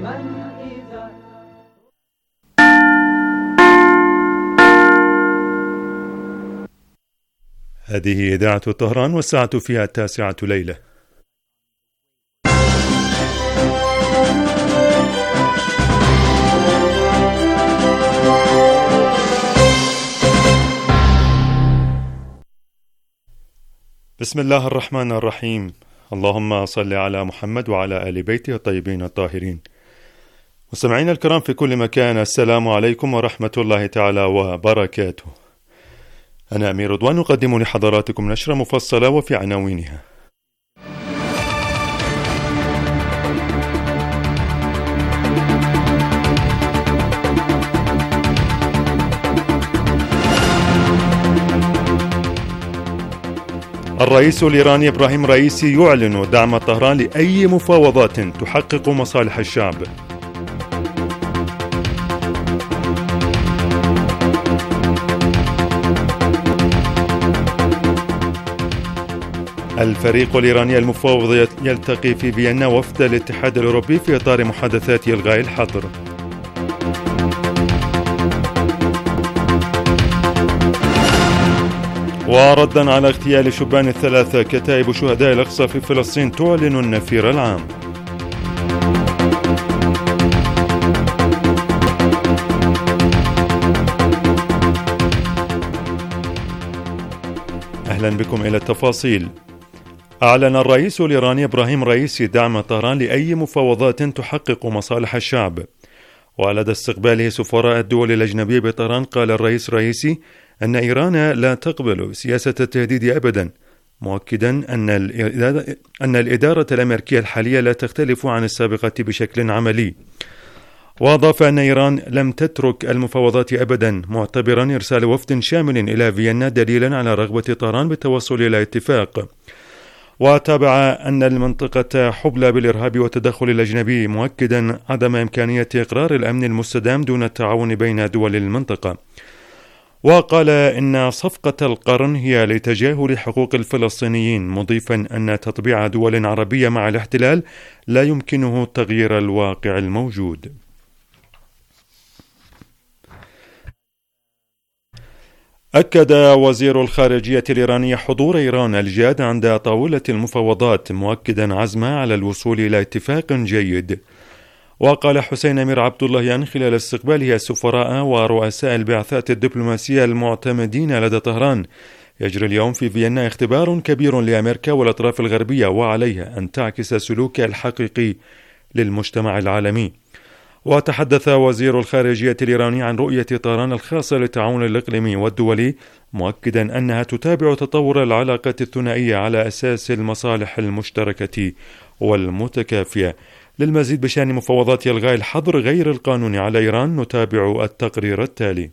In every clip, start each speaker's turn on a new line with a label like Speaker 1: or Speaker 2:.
Speaker 1: هذه إذاعة طهران والساعة فيها 9 ليلة. بسم الله الرحمن الرحيم. اللهم صل على محمد وعلى آل بيته الطيبين الطاهرين. مستمعينا الكرام في كل مكان، السلام عليكم ورحمة الله تعالى وبركاته. أنا أمير رضوان أقدم لحضراتكم نشرة مفصلة وفي عناوينها: الرئيس الإيراني إبراهيم رئيسي يعلن دعم طهران لأي مفاوضات تحقق مصالح الشعب. الفريق الإيراني المفاوض يلتقي في فيينا وفد الاتحاد الأوروبي في إطار محادثات إلغاء الحظر. وردا على اغتيال شبان الثلاثة، كتائب شهداء الأقصى في فلسطين تعلن النفير العام. أهلا بكم إلى التفاصيل. أعلن الرئيس الإيراني إبراهيم رئيسي دعم طهران لأي مفاوضات تحقق مصالح الشعب. ولدى استقباله سفراء الدول الأجنبية بطهران، قال الرئيس رئيسي أن إيران لا تقبل سياسة التهديد أبدا، مؤكدا أن الإدارة الأمريكية الحالية لا تختلف عن السابقة بشكل عملي. وأضاف أن إيران لم تترك المفاوضات أبدا، معتبرا إرسال وفد شامل إلى فيينا دليلا على رغبة طهران بالتوصل إلى اتفاق. وتابع أن المنطقة حبلى بالإرهاب والتدخل الأجنبي، مؤكدا عدم إمكانية إقرار الأمن المستدام دون التعاون بين دول المنطقة. وقال إن صفقة القرن هي لتجاهل حقوق الفلسطينيين، مضيفا أن تطبيع دول عربية مع الاحتلال لا يمكنه تغيير الواقع الموجود. أكد وزير الخارجية الإيراني حضور إيران الجاد عند طاولة المفاوضات، مؤكدا عزمها على الوصول إلى اتفاق جيد. وقال حسين أمير عبد اللهيان خلال استقباله السفراء ورؤساء البعثات الدبلوماسية المعتمدين لدى طهران: يجري اليوم في فيينا اختبار كبير لأمريكا والأطراف الغربية، وعليها أن تعكس سلوكها الحقيقي للمجتمع العالمي. وتحدث وزير الخارجية الإيراني عن رؤية طهران الخاصة للتعاون الإقليمي والدولي، مؤكدا أنها تتابع تطور العلاقات الثنائية على أساس المصالح المشتركة والمتكافية. للمزيد بشأن مفاوضات إلغاء الحظر غير القانوني على إيران نتابع التقرير التالي.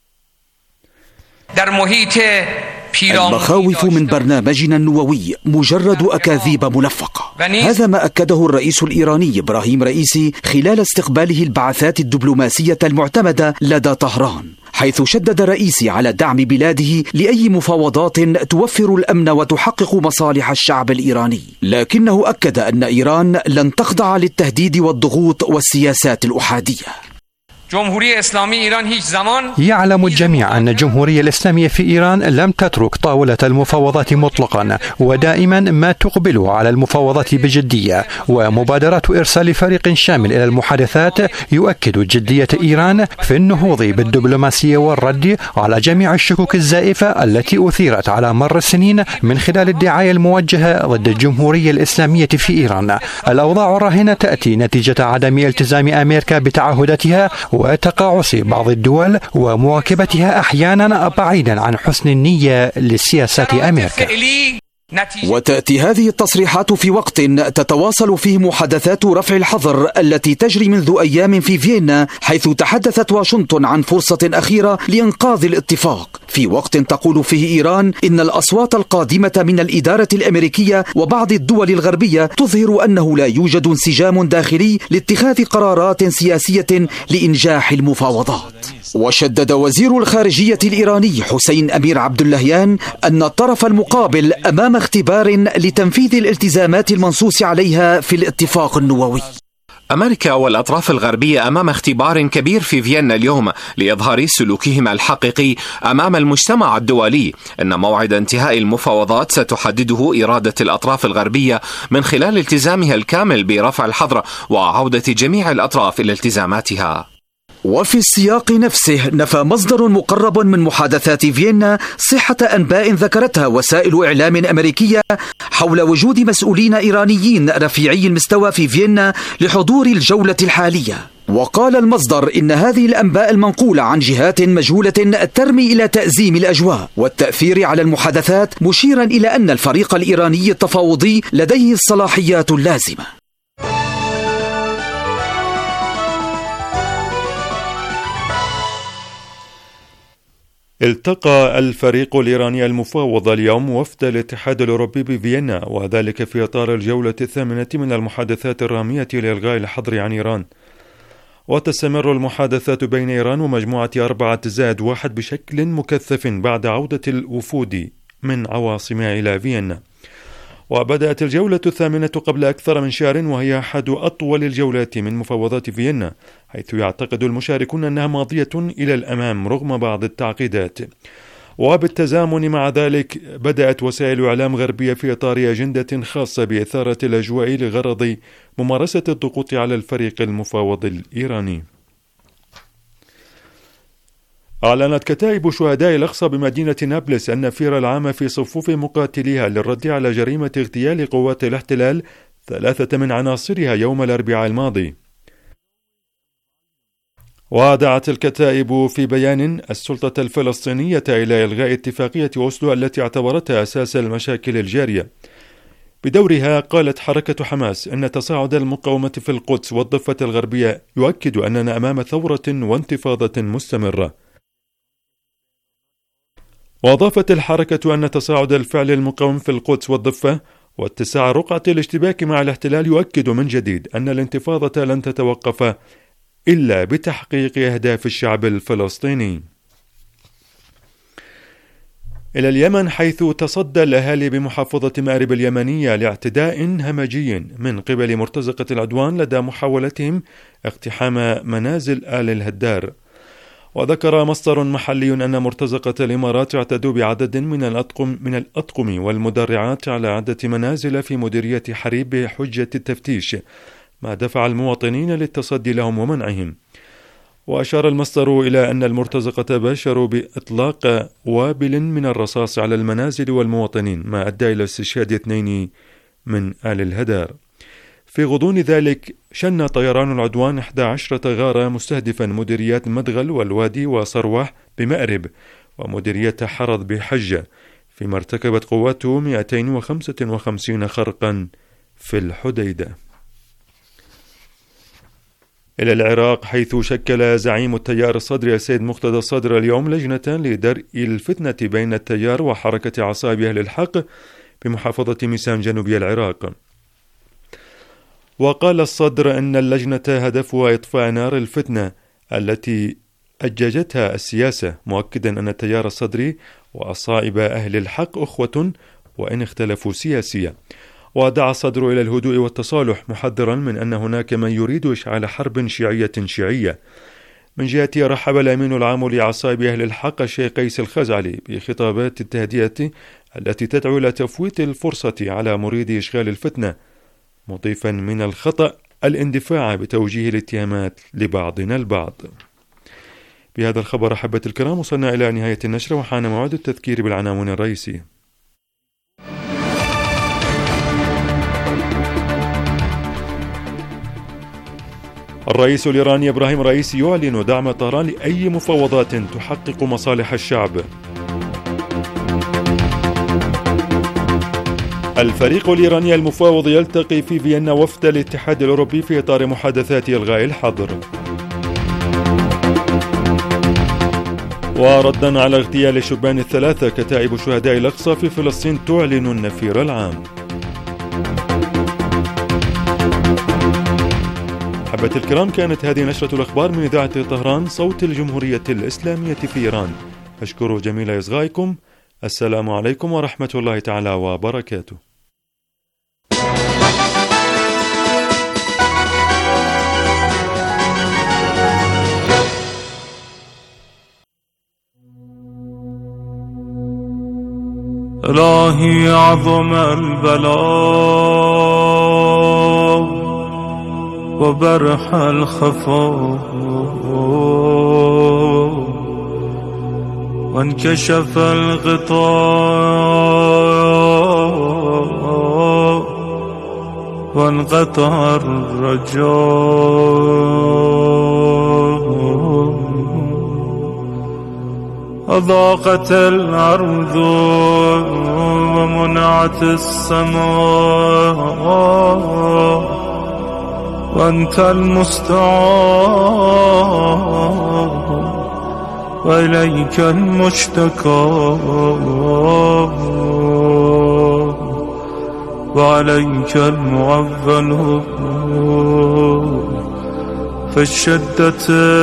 Speaker 2: المخاوف من برنامجنا النووي مجرد أكاذيب ملفقة. هذا ما أكده الرئيس الإيراني إبراهيم رئيسي خلال استقباله البعثات الدبلوماسية المعتمدة لدى طهران، حيث شدد رئيسي على دعم بلاده لأي مفاوضات توفر الأمن وتحقق مصالح الشعب الإيراني، لكنه أكد أن إيران لن تخضع للتهديد والضغوط والسياسات الأحادية.
Speaker 3: يعلم الجميع أن الجمهورية الإسلامية في إيران لم تترك طاولة المفاوضات مطلقا، ودائما ما تقبل على المفاوضات بجدية. ومبادرة إرسال فريق شامل إلى المحادثات يؤكد جدية إيران في النهوض بالدبلوماسية والرد على جميع الشكوك الزائفة التي أثيرت على مر السنين من خلال الدعاية الموجهة ضد الجمهورية الإسلامية في إيران. الأوضاع الراهنة تأتي نتيجة عدم التزام أمريكا بتعهداتها وتقاعس بعض الدول ومواكبتها أحيانا بعيدا عن حسن النية لسياسات أمريكا.
Speaker 2: وتأتي هذه التصريحات في وقت تتواصل فيه محادثات رفع الحظر التي تجري منذ أيام في فيينا، حيث تحدثت واشنطن عن فرصة أخيرة لإنقاذ الاتفاق، في وقت تقول فيه إيران إن الأصوات القادمة من الإدارة الأمريكية وبعض الدول الغربية تظهر أنه لا يوجد انسجام داخلي لاتخاذ قرارات سياسية لإنجاح المفاوضات. وشدد وزير الخارجية الإيراني حسين أمير عبد اللهيان أن الطرف المقابل أمام اختبار لتنفيذ الالتزامات المنصوص عليها في الاتفاق النووي.
Speaker 4: أمريكا والأطراف الغربية أمام اختبار كبير في فيينا اليوم لإظهار سلوكهما الحقيقي أمام المجتمع الدولي. إن موعد انتهاء المفاوضات ستحدده إرادة الأطراف الغربية من خلال التزامها الكامل برفع الحظر وعودة جميع الأطراف إلى التزاماتها.
Speaker 2: وفي السياق نفسه نفى مصدر مقرب من محادثات فيينا صحة أنباء ذكرتها وسائل إعلام أمريكية حول وجود مسؤولين إيرانيين رفيعي المستوى في فيينا لحضور الجولة الحالية. وقال المصدر إن هذه الأنباء المنقولة عن جهات مجهولة ترمي إلى تأزيم الأجواء والتأثير على المحادثات، مشيرا إلى أن الفريق الإيراني التفاوضي لديه الصلاحيات اللازمة.
Speaker 1: التقى الفريق الإيراني المفاوض اليوم وفد الاتحاد الأوروبي بفيينا، وذلك في إطار الجولة الثامنة من المحادثات الرامية لإلغاء الحظر عن إيران. وتستمر المحادثات بين إيران ومجموعة 4+1 بشكل مكثف بعد عودة الوفود من عواصمها إلى فيينا. وبدأت الجولة الثامنة قبل أكثر من شهر، وهي أحد أطول الجولات من مفاوضات فيينا، حيث يعتقد المشاركون أنها ماضية إلى الأمام رغم بعض التعقيدات. وبالتزامن مع ذلك بدأت وسائل إعلام غربية في إطار أجندة خاصة بإثارة الأجواء لغرض ممارسة الضغوط على الفريق المفاوض الإيراني. أعلنت كتائب شهداء الأقصى بمدينة نابلس النفير العام في صفوف مقاتليها للرد على جريمة اغتيال قوات الاحتلال 3 من عناصرها يوم الأربعاء الماضي. ودعت الكتائب في بيان السلطة الفلسطينية إلى إلغاء اتفاقية أوسلو التي اعتبرتها أساس المشاكل الجارية. بدورها قالت حركة حماس أن تصاعد المقاومة في القدس والضفة الغربية يؤكد أننا أمام ثورة وانتفاضة مستمرة. وأضافت الحركة أن تصاعد الفعل المقاوم في القدس والضفة واتساع رقعة الاشتباك مع الاحتلال يؤكد من جديد أن الانتفاضة لن تتوقف إلا بتحقيق أهداف الشعب الفلسطيني. إلى اليمن، حيث تصدى الأهالي بمحافظة مأرب اليمنية لاعتداء همجي من قبل مرتزقة العدوان لدى محاولتهم اقتحام منازل آل الهدار. وذكر مصدر محلي أن مرتزقة الإمارات اعتدوا بعدد من الأطقم والمدرعات على عدة منازل في مديرية حريب بحجة التفتيش، ما دفع المواطنين للتصدي لهم ومنعهم. وأشار المصدر إلى أن المرتزقة باشروا بإطلاق وابل من الرصاص على المنازل والمواطنين، ما أدى إلى استشهاد 2 من آل الهدار. في غضون ذلك شن طيران العدوان 11 غارة مستهدفا مديريات مدغل والوادي وصروح بمأرب ومديرية حرض بحجة، فيما ارتكبت قواته 255 خرقا في الحديدة. إلى العراق، حيث شكل زعيم التيار الصدري السيد مقتدى الصدر اليوم لجنة لدرء الفتنة بين التيار وحركة عصائب أهل الحق بمحافظة ميسان جنوبي العراق. وقال الصدر أن اللجنة هدفها إطفاء نار الفتنة التي أججتها السياسة، مؤكدا أن التيار الصدري وعصائب أهل الحق أخوة وإن اختلفوا سياسيا. ودعا الصدر إلى الهدوء والتصالح، محذرا من أن هناك من يريد إشعال حرب شيعية. من جهته رحب الأمين العام لعصائب أهل الحق الشيخ قيس الخزعلي بخطابات التهدئة التي تدعو إلى تفويت الفرصة على مريد إشغال الفتنة، مضيفا من الخطأ الاندفاع بتوجيه الاتهامات لبعضنا البعض. بهذا الخبر أحبة الكرام وصلنا إلى نهاية النشرة، وحان موعد التذكير بالعناوين الرئيسية. الرئيس الإيراني إبراهيم رئيسي يعلن دعم طهران لأي مفاوضات تحقق مصالح الشعب. الفريق الإيراني المفاوض يلتقي في فيينا وفد الاتحاد الأوروبي في إطار محادثات إلغاء الحظر. وردا على اغتيال الشبان 3، كتائب شهداء الأقصى في فلسطين تعلن النفير العام. أحبة الكرام، كانت هذه نشرة الأخبار من إذاعة طهران صوت الجمهورية الإسلامية في إيران. أشكر جميل إصغائكم. السلام عليكم ورحمة الله تعالى وبركاته.
Speaker 5: إلهي عظم البلاء وبرح الخفاء وانكشف الغطاء وانقطع الرجاء أضاقت الأرض ومنعت السماء وأنت المستعان وإليك المشتكى وعليك المعول في الشدة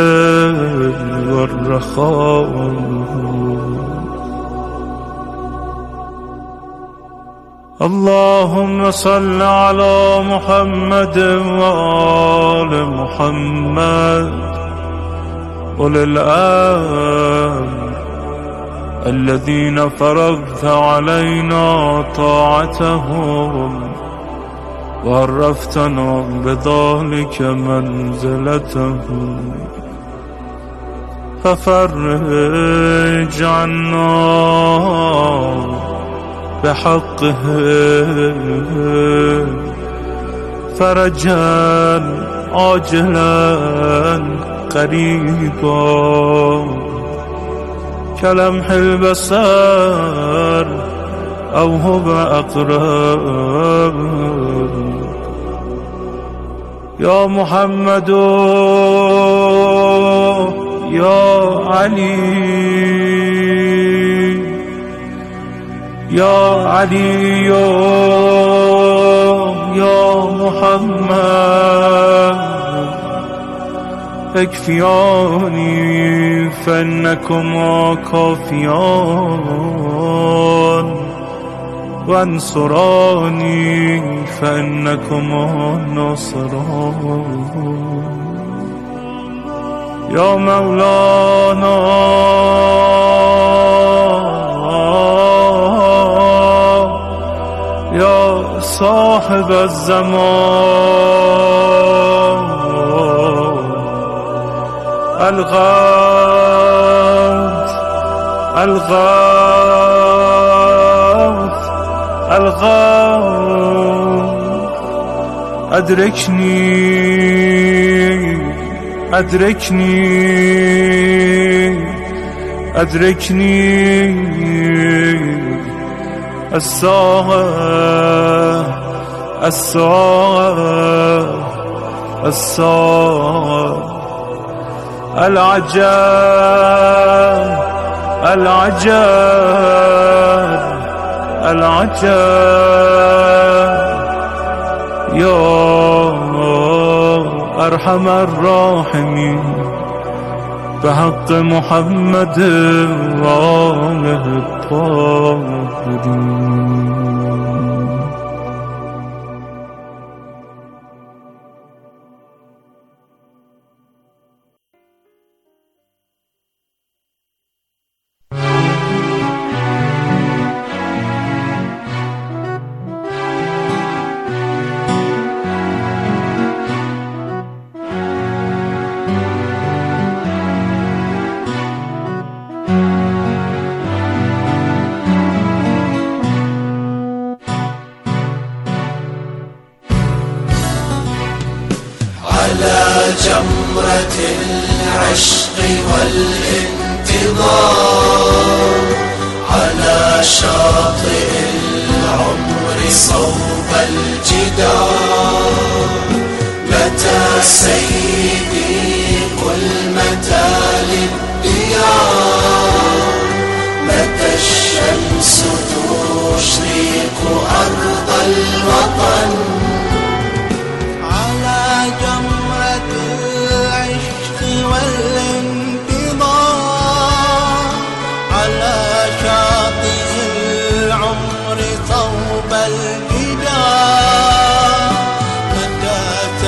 Speaker 5: والرخاء. اللهم صل على محمد وآل محمد أولي الأمر الذين فرضت علينا طاعتهم وعرفتنا بذلك منزلتهم، ففرج عنا بحقهم فرجا عاجلا قريبا كلمح البصر أو هو أقرب. يا محمد يا علي يا علي يا محمد اكفياني فإنكما كافيان وانصراني فإنكما ناصران. يا مولانا يا صاحب الزمان الغوث الغوث الغوث أدركني أدركني أدركني الساعة الساعة الساعة العجاب العجاب العجاب. يا أرحم الراحمين بحق محمد وآله الطاهرين.
Speaker 6: جمرة العشق والانتظار على شاطئ العمر صوب الجدار. متى سيدي قل متى للديار، متى الشمس تشرق أرض الوطن.
Speaker 7: والانتظار على شاطئ العمر صوب الجدار. متى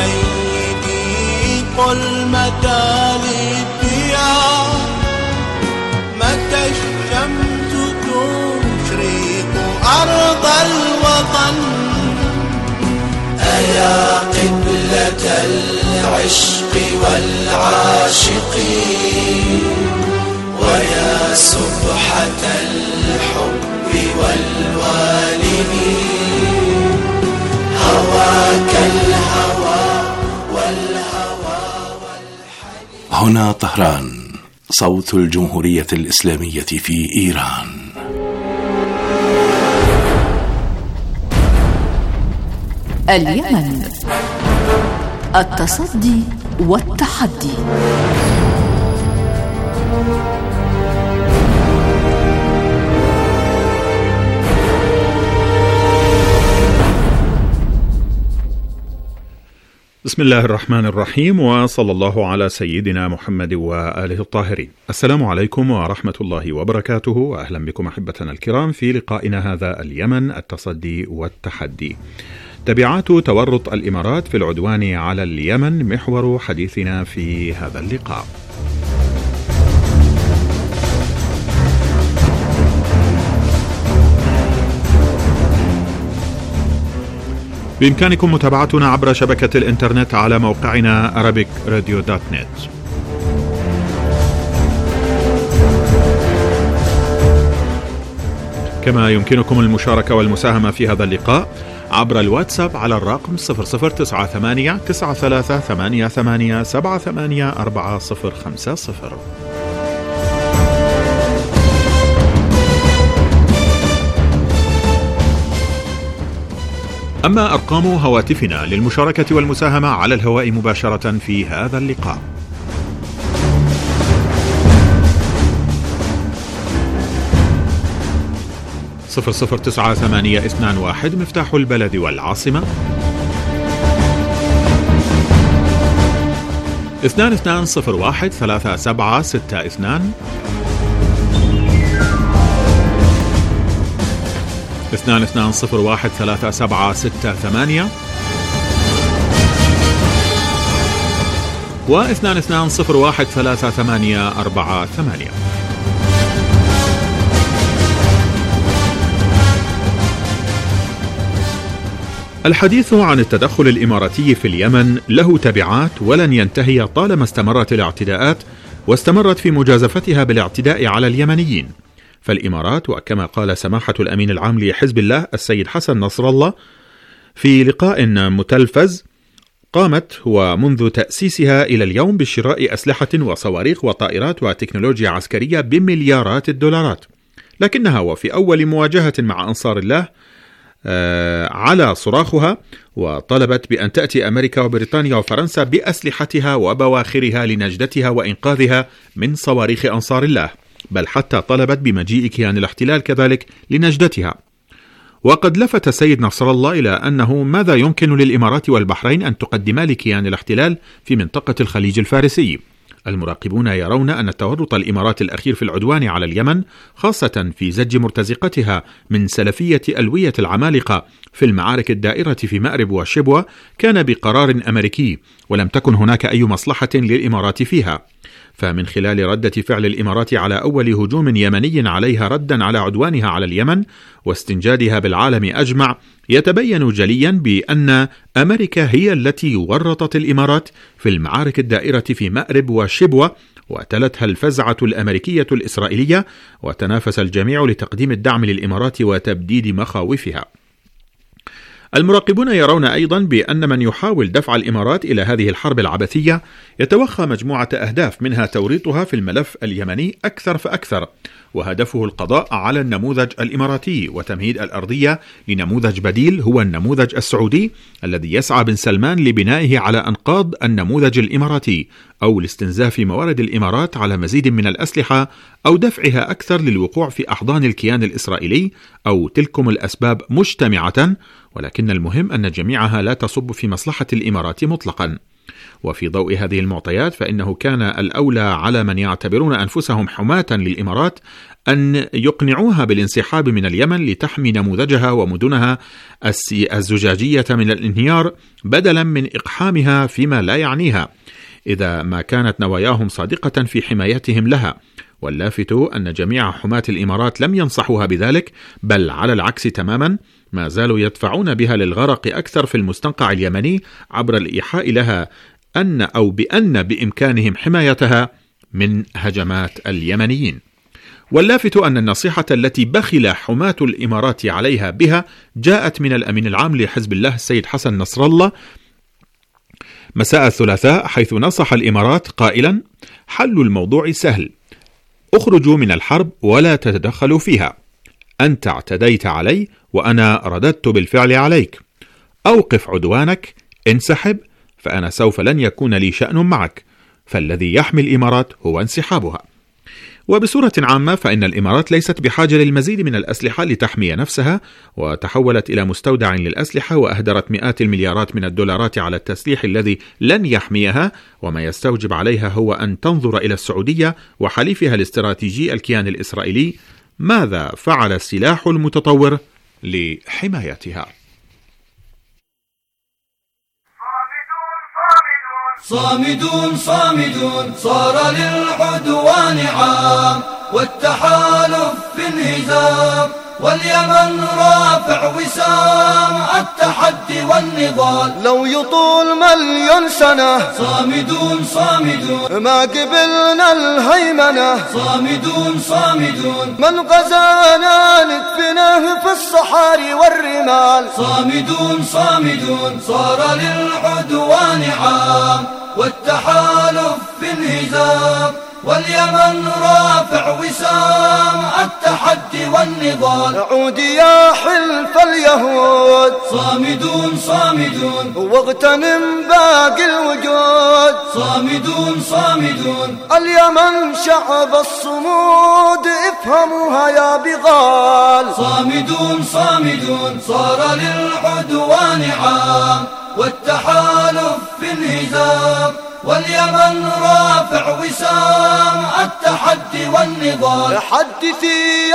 Speaker 7: سيدي قل متى للديار، متى الشمس تشرق الوطن.
Speaker 6: أيا قبلة العشق والعاشقين، ويا سبحة الحب والوالدين، هواك الهوى والهوى والحنين.
Speaker 8: هنا طهران، صوت الجمهورية الإسلامية في إيران.
Speaker 9: اليمن، التصدي والتحدي.
Speaker 10: بسم الله الرحمن الرحيم، وصلى الله على سيدنا محمد وآله الطاهرين. السلام عليكم ورحمة الله وبركاته، وأهلا بكم أحبتنا الكرام في لقائنا هذا اليمن، التصدي والتحدي. تبعات تورط الإمارات في العدوان على اليمن محور حديثنا في هذا اللقاء. بإمكانكم متابعتنا عبر شبكة الإنترنت على موقعنا arabicradio.net. كما يمكنكم المشاركة والمساهمة في هذا اللقاء عبر الواتساب على الرقم 0098 9388 784050. أما أرقام هواتفنا للمشاركة والمساهمة على الهواء مباشرة في هذا اللقاء: 009821 مفتاح البلد والعاصمة، 2201 3762 2201 3768 و 2201 3848. الحديث عن التدخل الإماراتي في اليمن له تبعات ولن ينتهي طالما استمرت الاعتداءات واستمرت في مجازفتها بالاعتداء على اليمنيين. فالإمارات، وكما قال سماحة الأمين العام لحزب الله السيد حسن نصر الله في لقاء متلفز، قامت ومنذ تأسيسها إلى اليوم بشراء أسلحة وصواريخ وطائرات وتكنولوجيا عسكرية بمليارات الدولارات، لكنها وفي أول مواجهة مع أنصار الله على صراخها وطلبت بأن تأتي أمريكا وبريطانيا وفرنسا بأسلحتها وبواخرها لنجدتها وإنقاذها من صواريخ أنصار الله، بل حتى طلبت بمجيء كيان الاحتلال كذلك لنجدتها. وقد لفت السيد نصر الله إلى أنه ماذا يمكن للإمارات والبحرين أن تقدما لكيان الاحتلال في منطقة الخليج الفارسي. المراقبون يرون أن تورط الإمارات الأخير في العدوان على اليمن، خاصة في زج مرتزقتها من سلفية ألوية العمالقة في المعارك الدائرة في مأرب وشبوة، كان بقرار أمريكي، ولم تكن هناك أي مصلحة للإمارات فيها. فمن خلال ردة فعل الإمارات على أول هجوم يمني عليها ردا على عدوانها على اليمن واستنجادها بالعالم أجمع، يتبين جليا بأن أمريكا هي التي ورطت الإمارات في المعارك الدائرة في مأرب وشبوة، وتلتها الفزعة الأمريكية الإسرائيلية، وتنافس الجميع لتقديم الدعم للإمارات وتبديد مخاوفها. المراقبون يرون أيضا بأن من يحاول دفع الإمارات إلى هذه الحرب العبثية يتوخى مجموعة أهداف، منها توريطها في الملف اليمني أكثر فأكثر، وهدفه القضاء على النموذج الإماراتي وتمهيد الأرضية لنموذج بديل هو النموذج السعودي الذي يسعى بن سلمان لبنائه على أنقاض النموذج الإماراتي، أو لاستنزاف موارد الإمارات على مزيد من الأسلحة، أو دفعها أكثر للوقوع في أحضان الكيان الإسرائيلي، أو تلكم الأسباب مجتمعة، ولكن المهم أن جميعها لا تصب في مصلحة الإمارات مطلقا. وفي ضوء هذه المعطيات فإنه كان الأولى على من يعتبرون أنفسهم حماة للإمارات أن يقنعوها بالانسحاب من اليمن لتحمي نموذجها ومدنها الزجاجية من الانهيار، بدلا من إقحامها فيما لا يعنيها، إذا ما كانت نواياهم صادقة في حمايتهم لها. واللافت أن جميع حماة الإمارات لم ينصحوها بذلك، بل على العكس تماما، ما زالوا يدفعون بها للغرق أكثر في المستنقع اليمني عبر الإيحاء لها بأن بإمكانهم حمايتها من هجمات اليمنيين. واللافت أن النصيحة التي بخل حماة الإمارات عليها بها جاءت من الأمين العام لحزب الله السيد حسن نصر الله مساء الثلاثاء، حيث نصح الإمارات قائلا: حل الموضوع سهل، اخرجوا من الحرب ولا تتدخلوا فيها، أنت اعتديت علي وأنا رددت بالفعل عليك، أوقف عدوانك، انسحب، فأنا سوف لن يكون لي شأن معك، فالذي يحمي الإمارات هو انسحابها. وبصورة عامة فإن الإمارات ليست بحاجة للمزيد من الأسلحة لتحمي نفسها، وتحولت إلى مستودع للأسلحة وأهدرت مئات المليارات من الدولارات على التسليح الذي لن يحميها، وما يستوجب عليها هو أن تنظر إلى السعودية وحليفها الاستراتيجي الكيان الإسرائيلي ماذا فعل السلاح المتطور لحمايتها.
Speaker 7: صامدون صامدون صار للعدوان عام، والتحالف في انهزام، واليمن رافع وسام التحدي والنضال. لو يطول 1,000,000 سنة صامدون صامدون، ما قبلنا الهيمنة صامدون صامدون، من غزانا ندفنه في الصحاري والرمال. صامدون صامدون صار للعدوان عام، والتحالف في انهزام، واليمن رافع وسام التحدي والنضال. عود يا حلف اليهود صامدون صامدون، واغتنم باقي الوجود. صامدون صامدون، اليمن شعب الصمود، افهموها يا بغال. صامدون صامدون صار للعدوان عام، والتحالف في انهزام، واليمن رافع وسام التحدي والنضال. حدثي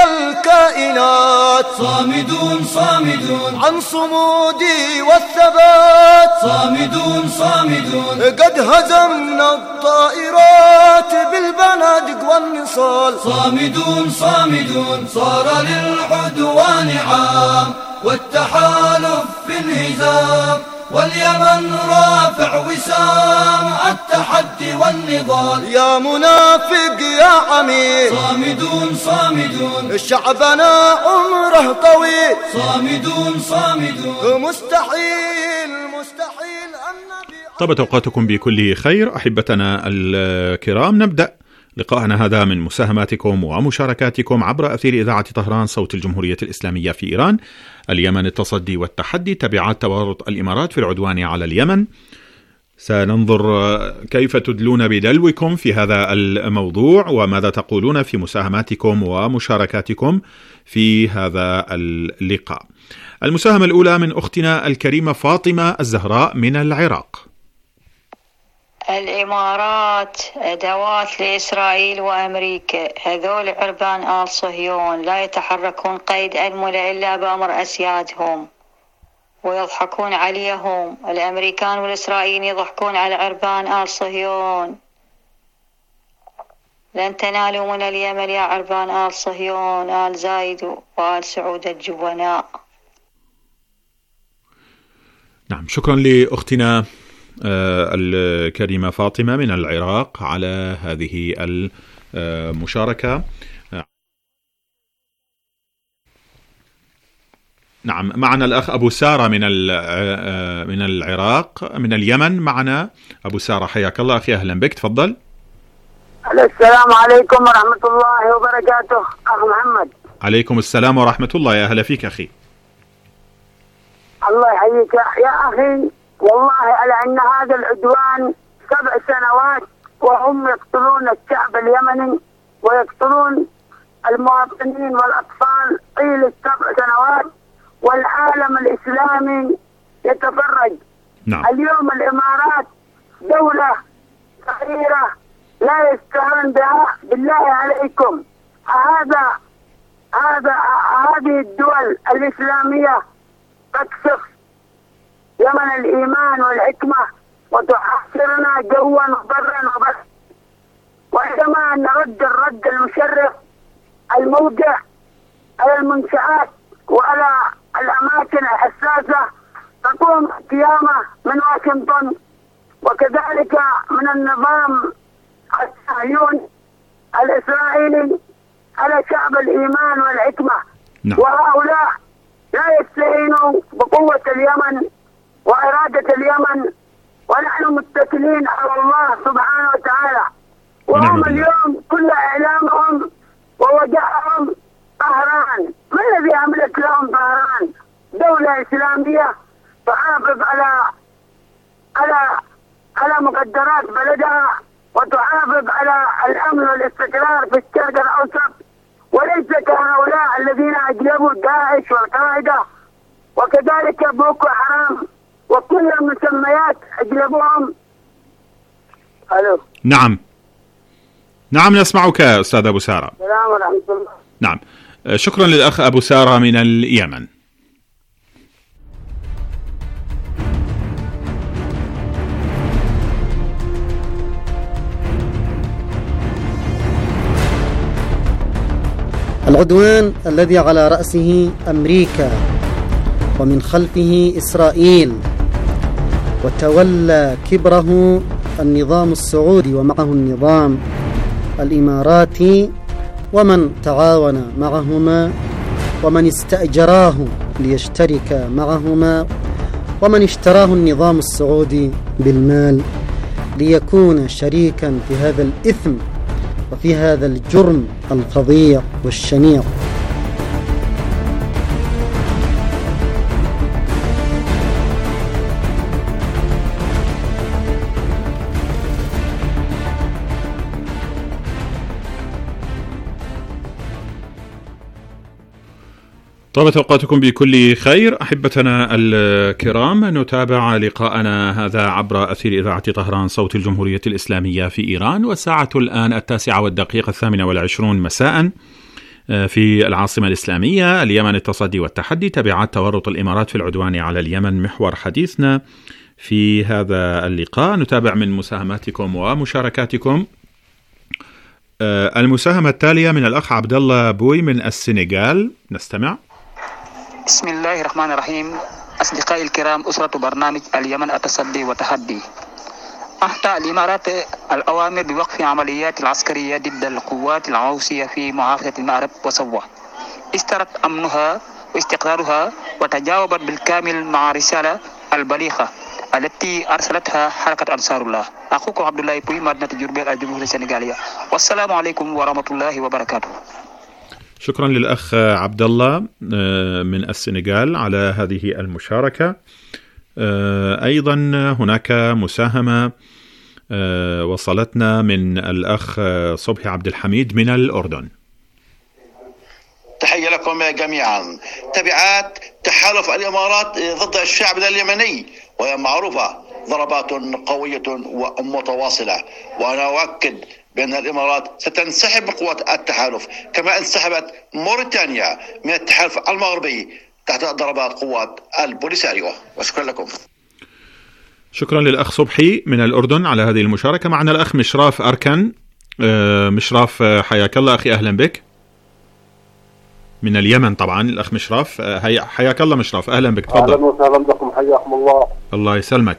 Speaker 7: الكائنات صامدون صامدون عن صمودي والثبات. صامدون صامدون، قد هزمنا الطائرات بالبنادق والنصال. صامدون صامدون صار للعدوان عام، والتحالف في انهزام، واليمن رافع وسام التحدي والنضال. يا منافق يا عميل صامدون صامدون، شعبنا عمره طويل. صامدون صامدون، مستحيل مستحيل النبي.
Speaker 10: طابت أوقاتكم بكل خير أحبتنا الكرام. نبدأ لقاءنا هذا من مساهماتكم ومشاركاتكم عبر أثير إذاعة طهران صوت الجمهورية الإسلامية في إيران. اليمن التصدي والتحدي، تبعات تورط الإمارات في العدوان على اليمن. سننظر كيف تدلون بدلوكم في هذا الموضوع، وماذا تقولون في مساهماتكم ومشاركاتكم في هذا اللقاء. المساهمة الأولى من أختنا الكريمة فاطمة الزهراء من العراق.
Speaker 11: الإمارات أدوات لإسرائيل وأمريكا، هذول عربان آل صهيون لا يتحركون قيد أنملة إلا بأمر أسيادهم، ويضحكون عليهم. الأمريكان والإسرائيليين يضحكون على عربان آل صهيون. لن تنالوا من اليمن يا عربان آل صهيون، آل زايد وآل سعود الجبناء.
Speaker 10: نعم، شكرا لأختنا الكريمة فاطمة من العراق على هذه المشاركة. نعم، معنا الأخ أبو سارة من العراق، من اليمن. معنا أبو سارة، حياك الله أخي، أهلا بك، تفضل.
Speaker 12: السلام عليكم ورحمة الله وبركاته أخ محمد.
Speaker 10: عليكم السلام ورحمة الله، يا أهلا فيك أخي.
Speaker 12: الله يحييك يا أخي. والله على أن هذا العدوان 7 سنوات وهم يقتلون الشعب اليمني ويقتلون المواطنين والأطفال طيلة 7 سنوات، والعالم الإسلامي يتفرج.
Speaker 10: نعم.
Speaker 12: اليوم الإمارات دولة صغيرة لا يستهان بها. بالله عليكم، هذه الدول الإسلامية تكشف يمن الإيمان والحكمة وتحصرنا جوا وبرا وبس. وعندما نرد الرد المشرف الموجع على المنشآت وعلى الأماكن الحساسة تقوم قيامة من واشنطن وكذلك من النظام الصهيوني الإسرائيلي على شعب الإيمان والحكمة. وهؤلاء لا يستعينوا بقوة اليمن وإرادة اليمن، ونحن متكلين على الله سبحانه وتعالى. وهم اليوم كل إعلامهم ووجههم طهران. ما الذي أملك لهم طهران؟ دولة إسلامية تحافظ على مقدرات بلدها وتحافظ على الأمن والاستقرار في الشرق الأوسط، وليس كهؤلاء الذين أجلبوا داعش والقاعدة وكذلك بوكو حرام وكل المسميات أجلبوهم. ألو.
Speaker 10: نعم نسمعك أستاذ أبو سارة.
Speaker 12: السلام ورحمة الله.
Speaker 10: نعم، شكرا للأخ أبو سارة من اليمن.
Speaker 13: العدوان الذي على رأسه أمريكا ومن خلفه إسرائيل، وتولى كبره النظام السعودي ومعه النظام الإماراتي ومن تعاون معهما ومن استأجراه ليشترك معهما ومن اشتراه النظام السعودي بالمال ليكون شريكا في هذا الإثم وفي هذا الجرم الفظيع والشنيع.
Speaker 10: طابت أوقاتكم بكل خير أحبتنا الكرام. نتابع لقاءنا هذا عبر أثير إذاعة طهران صوت الجمهورية الإسلامية في إيران، والساعة الآن 9:28 مساء في العاصمة الإسلامية. اليمن التصدي والتحدي، تبعات تورط الإمارات في العدوان على اليمن، محور حديثنا في هذا اللقاء. نتابع من مساهماتكم ومشاركاتكم. المساهمة التالية من الأخ عبد الله بوي من السنغال، نستمع.
Speaker 14: بسم الله الرحمن الرحيم. أصدقائي الكرام، أسرة برنامج اليمن التصدي والتحدي، أعطى الإمارات الأوامر بوقف عمليات العسكرية ضد القوات العوثية في محافظة المأرب وصوة، استرت أمنها واستقرارها وتجاوبت بالكامل مع رسالة البليغة التي أرسلتها حركة أنصار الله. أخوكم عبد الله بوي، مدينة جربيل، الجمهورية السنغالية، والسلام عليكم ورحمة الله وبركاته.
Speaker 10: شكرا للأخ عبد الله من السنغال على هذه المشاركة. أيضا هناك مساهمة وصلتنا من الأخ صبحي عبد الحميد من الأردن.
Speaker 15: تحية لكم جميعا. تبعات تحالف الإمارات ضد الشعب اليمني وهي معروفة، ضربات قوية ومتواصلة، وأنا أؤكد بأن الإمارات ستنسحب بقوة التحالف كما انسحبت موريتانيا من التحالف المغربي تحت ضربات قوات البوليساريو. وشكرا لكم.
Speaker 10: شكرا للأخ صبحي من الأردن على هذه المشاركة. معنا الأخ مشراف أركن. مشراف حياك الله أخي، أهلا بك من اليمن. طبعا الأخ مشراف، حياك الله مشراف، أهلا بك، تفضل.
Speaker 16: أهلا وسهلا بكم، حياكم الله.
Speaker 10: الله يسلمك،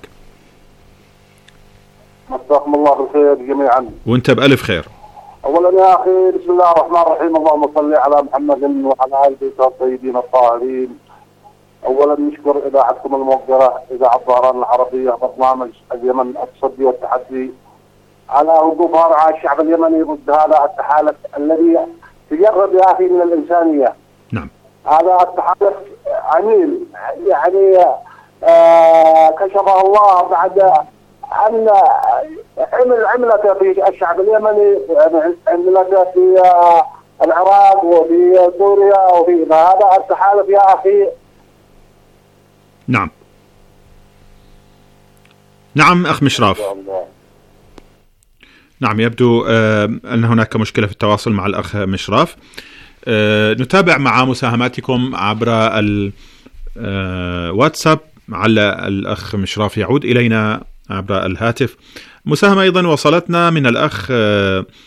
Speaker 16: مساكم الله بالخير جميعا
Speaker 10: وانت بألف خير.
Speaker 16: اولا يا اخي، بسم الله الرحمن الرحيم، اللهم صل على محمد وعلى ال بيته الطيبين الطاهرين. اولا نشكر اذاعتكم الموقره، اذاعه طهران العربيه، برنامج اليمن التصدي والتحدي، على وقوفها مع الشعب اليمني ضد هذا التحالف الذي تجرد يا اخي من الانسانيه.
Speaker 10: نعم.
Speaker 16: هذا التحالف عميل، يعني كشفه الله بعد أن عملته في الشعب اليمني، عملته في العراق وفي سوريا وفي هذا التحالف يا أخي.
Speaker 10: نعم أخ مشراف. نعم، يبدو أن هناك مشكلة في التواصل مع الأخ مشراف. نتابع مع مساهماتكم عبر الواتساب. على الأخ مشراف يعود إلينا عبر الهاتف. مساهمة أيضا وصلتنا من الأخ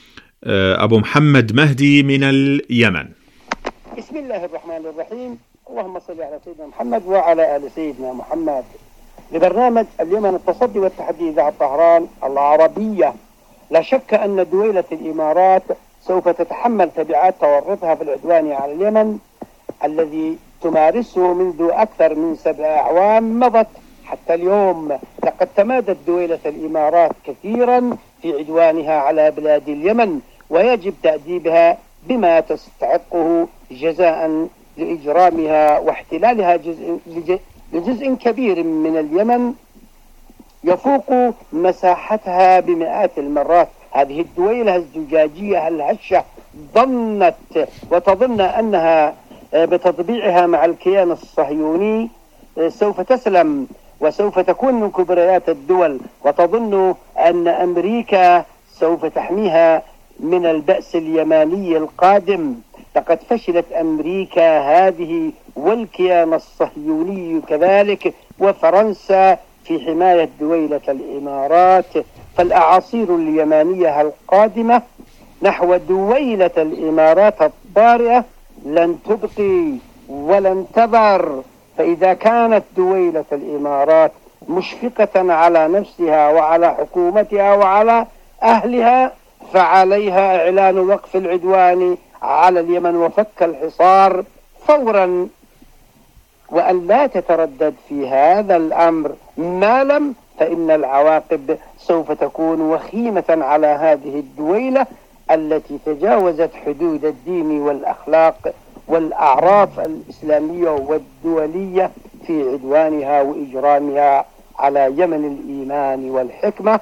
Speaker 10: أبو محمد مهدي من اليمن.
Speaker 17: بسم الله الرحمن الرحيم، اللهم صل على سيدنا محمد وعلى آل سيدنا محمد. لبرنامج اليمن التصدي والتحدي إذاعة طهران العربية. لا شك أن دويلة الإمارات سوف تتحمل تبعات تورطها في العدوان على اليمن الذي تمارسه منذ أكثر من 7 أعوام مضت حتى اليوم. لقد تمادت دويلة الإمارات كثيرا في عدوانها على بلاد اليمن، ويجب تأديبها بما تستحقه جزاء لإجرامها واحتلالها لجزء كبير من اليمن يفوق مساحتها بمئات المرات. هذه الدويلة الزجاجية الهشة ظنت وتظن أنها بتطبيعها مع الكيان الصهيوني سوف تسلم وسوف تكون من كبريات الدول، وتظن أن أمريكا سوف تحميها من البأس اليماني القادم. لقد فشلت أمريكا هذه والكيان الصهيوني كذلك وفرنسا في حماية دويلة الإمارات. فالأعاصير اليمانية القادمة نحو دويلة الإمارات الطارئة لن تبقي ولن تذر. فإذا كانت دويلة الإمارات مشفقة على نفسها وعلى حكومتها وعلى أهلها فعليها إعلان وقف العدوان على اليمن وفك الحصار فورا، وأن لا تتردد في هذا الأمر. ما لم فإن العواقب سوف تكون وخيمة على هذه الدويلة التي تجاوزت حدود الدين والأخلاق والأعراف الإسلامية والدولية في عدوانها وإجرامها على يمن الإيمان والحكمة.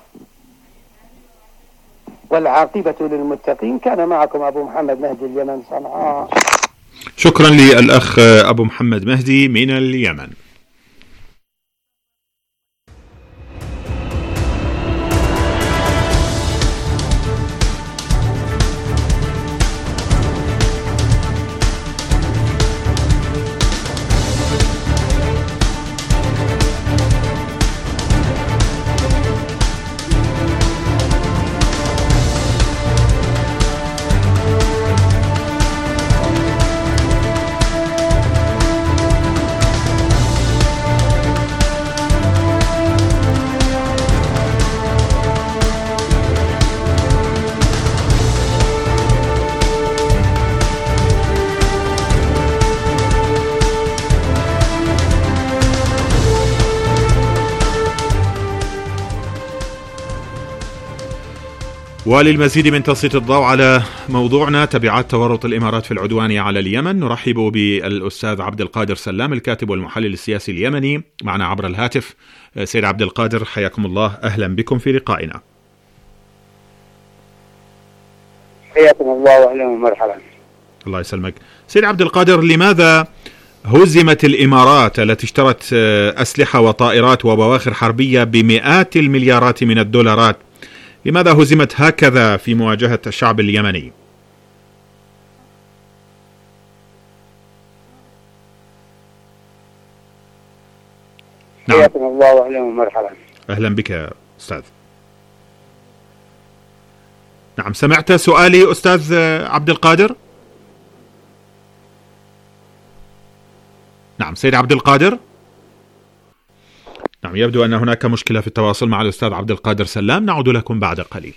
Speaker 17: والعاقبة للمتقين. كان معكم أبو محمد مهدي اليمن صنعاء.
Speaker 10: شكرا للأخ أبو محمد مهدي من اليمن. وللمزيد من تسليط الضوء على موضوعنا تبعات تورط الإمارات في العدوان على اليمن نرحب بالأستاذ عبد القادر سلام الكاتب والمحلل السياسي اليمني معنا عبر الهاتف. سيد عبد القادر حياكم الله، أهلا بكم في لقائنا.
Speaker 18: حياكم الله وأهلا ومرحبا.
Speaker 10: الله يسلمك. سيد عبد القادر، لماذا هزمت الإمارات التي اشترت أسلحة وطائرات وبواخر حربية بمئات المليارات من الدولارات، لماذا هزمت هكذا في مواجهة الشعب اليمني؟
Speaker 18: نعم. حياكم الله وأهلا ومرحبا.
Speaker 10: أهلا بك يا أستاذ. نعم، سمعت سؤالي أستاذ عبد القادر؟ نعم سيد عبد القادر. نعم، يبدو أن هناك مشكلة في التواصل مع الأستاذ عبد القادر سلام. نعود لكم بعد قليل.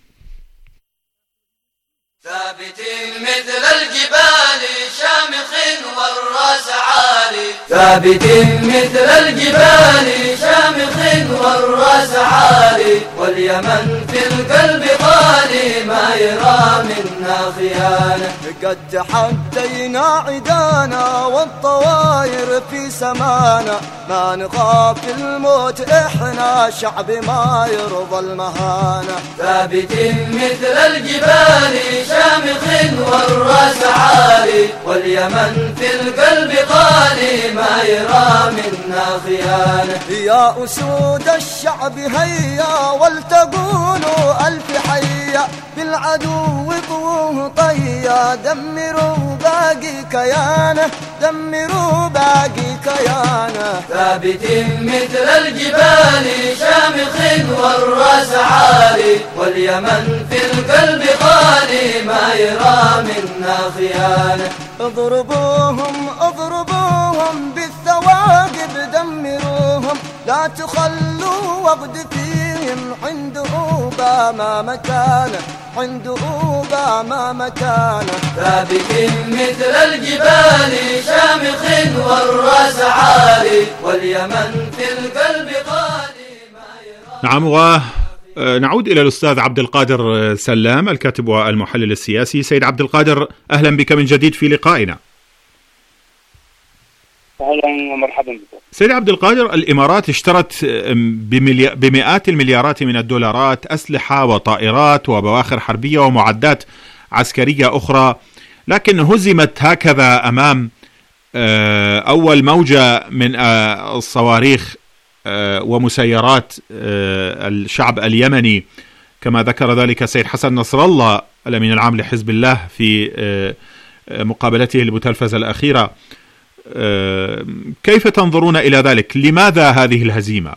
Speaker 6: ثابت مثل الجبال شامخ والراس عالي، ثابت مثل الجبال شامخ والراس عالي، واليمن في القلب غالي ما يرى منا خيانة. قد تحدينا عدانا والطواير في سمانا، ما نخاف الموت احنا شعب ما يرضى المهانة. ثابت مثل الجبال شامخ والراس عالي، واليمن في القلب غالي ما يرى منا خيانة. يا أسود الشعب هيا ولتقولوا ألف حي،
Speaker 7: قوية بالعدو طوه طيا دمروا باقي كيانه دمروا باقي كيانه
Speaker 6: ثابت مثل الجبال شامخ والراس عالي واليمن في القلب خالي ما يرى منا خيانه
Speaker 7: اضربوهم اضربوهم بالثواقب دمروهم لا تخلوا وقد فيهم عند أوباما مكانه عند أوباما مكانه
Speaker 6: ثابت مثل الجبال شامخ والراس عالي واليمن في القلب غالي.
Speaker 10: نعم، ونعود إلى الأستاذ عبد القادر سلام الكاتب والمحلل السياسي. سيد عبد القادر، أهلا بك من جديد في لقائنا.
Speaker 18: أهلا ومرحبا بكم.
Speaker 10: سيد عبد القادر، الإمارات اشترت بمئات المليارات من الدولارات أسلحة وطائرات وبواخر حربية ومعدات عسكرية أخرى، لكن هزمت هكذا أمام أول موجة من الصواريخ ومسيرات الشعب اليمني، كما ذكر ذلك سيد حسن نصر الله الأمين العام لحزب الله في مقابلته المتلفزة الأخيرة. كيف تنظرون إلى ذلك؟ لماذا هذه الهزيمة؟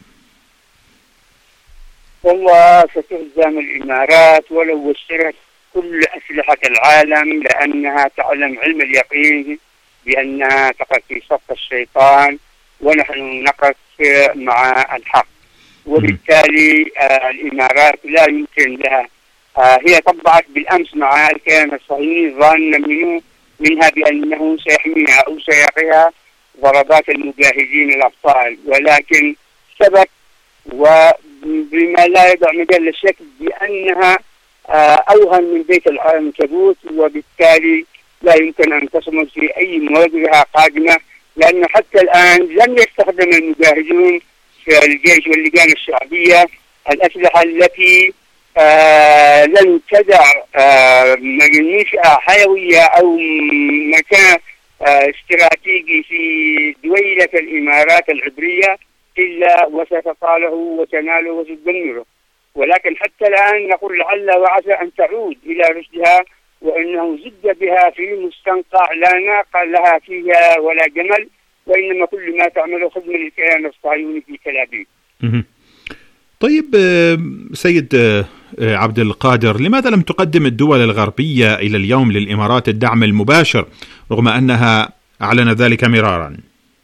Speaker 18: والله ستهزم الإمارات ولو اشترت كل أسلحة العالم، لأنها تعلم علم اليقين بأنها تقف في صف الشيطان ونحن نقف مع الحق، وبالتالي الإمارات لا يمكن لها. هي طبعت بالأمس مع الكيان الصهيوني ظانا منها بأنه سيحميها أو سيقيها ضربات المجاهدين الأبطال، ولكن ثبت وبما لا يدع مجال للشك بأنها أوهن من بيت العنكبوت، وبالتالي لا يمكن أن تصمد في أي مواجهة قادمة، لأنه حتى الآن لم يستخدم المجاهدون في الجيش واللجان الشعبية الأسلحة التي لن تدع منشأة حيوية أو مكان استراتيجي في دويلة الإمارات العبرية إلا وستطاله وتناله وتدمره. ولكن حتى الآن نقول لعل وعسى أن تعود إلى رشدها، وأنه زد بها في مستنقع لا ناقة لها فيها ولا جمل، وإنما كل ما تعمله خدمة للكيان الصهيوني في تل أبيب.
Speaker 10: طيب سيد عبد القادر، لماذا لم تقدم الدول الغربية إلى اليوم للإمارات الدعم المباشر رغم أنها أعلنت ذلك مرارا؟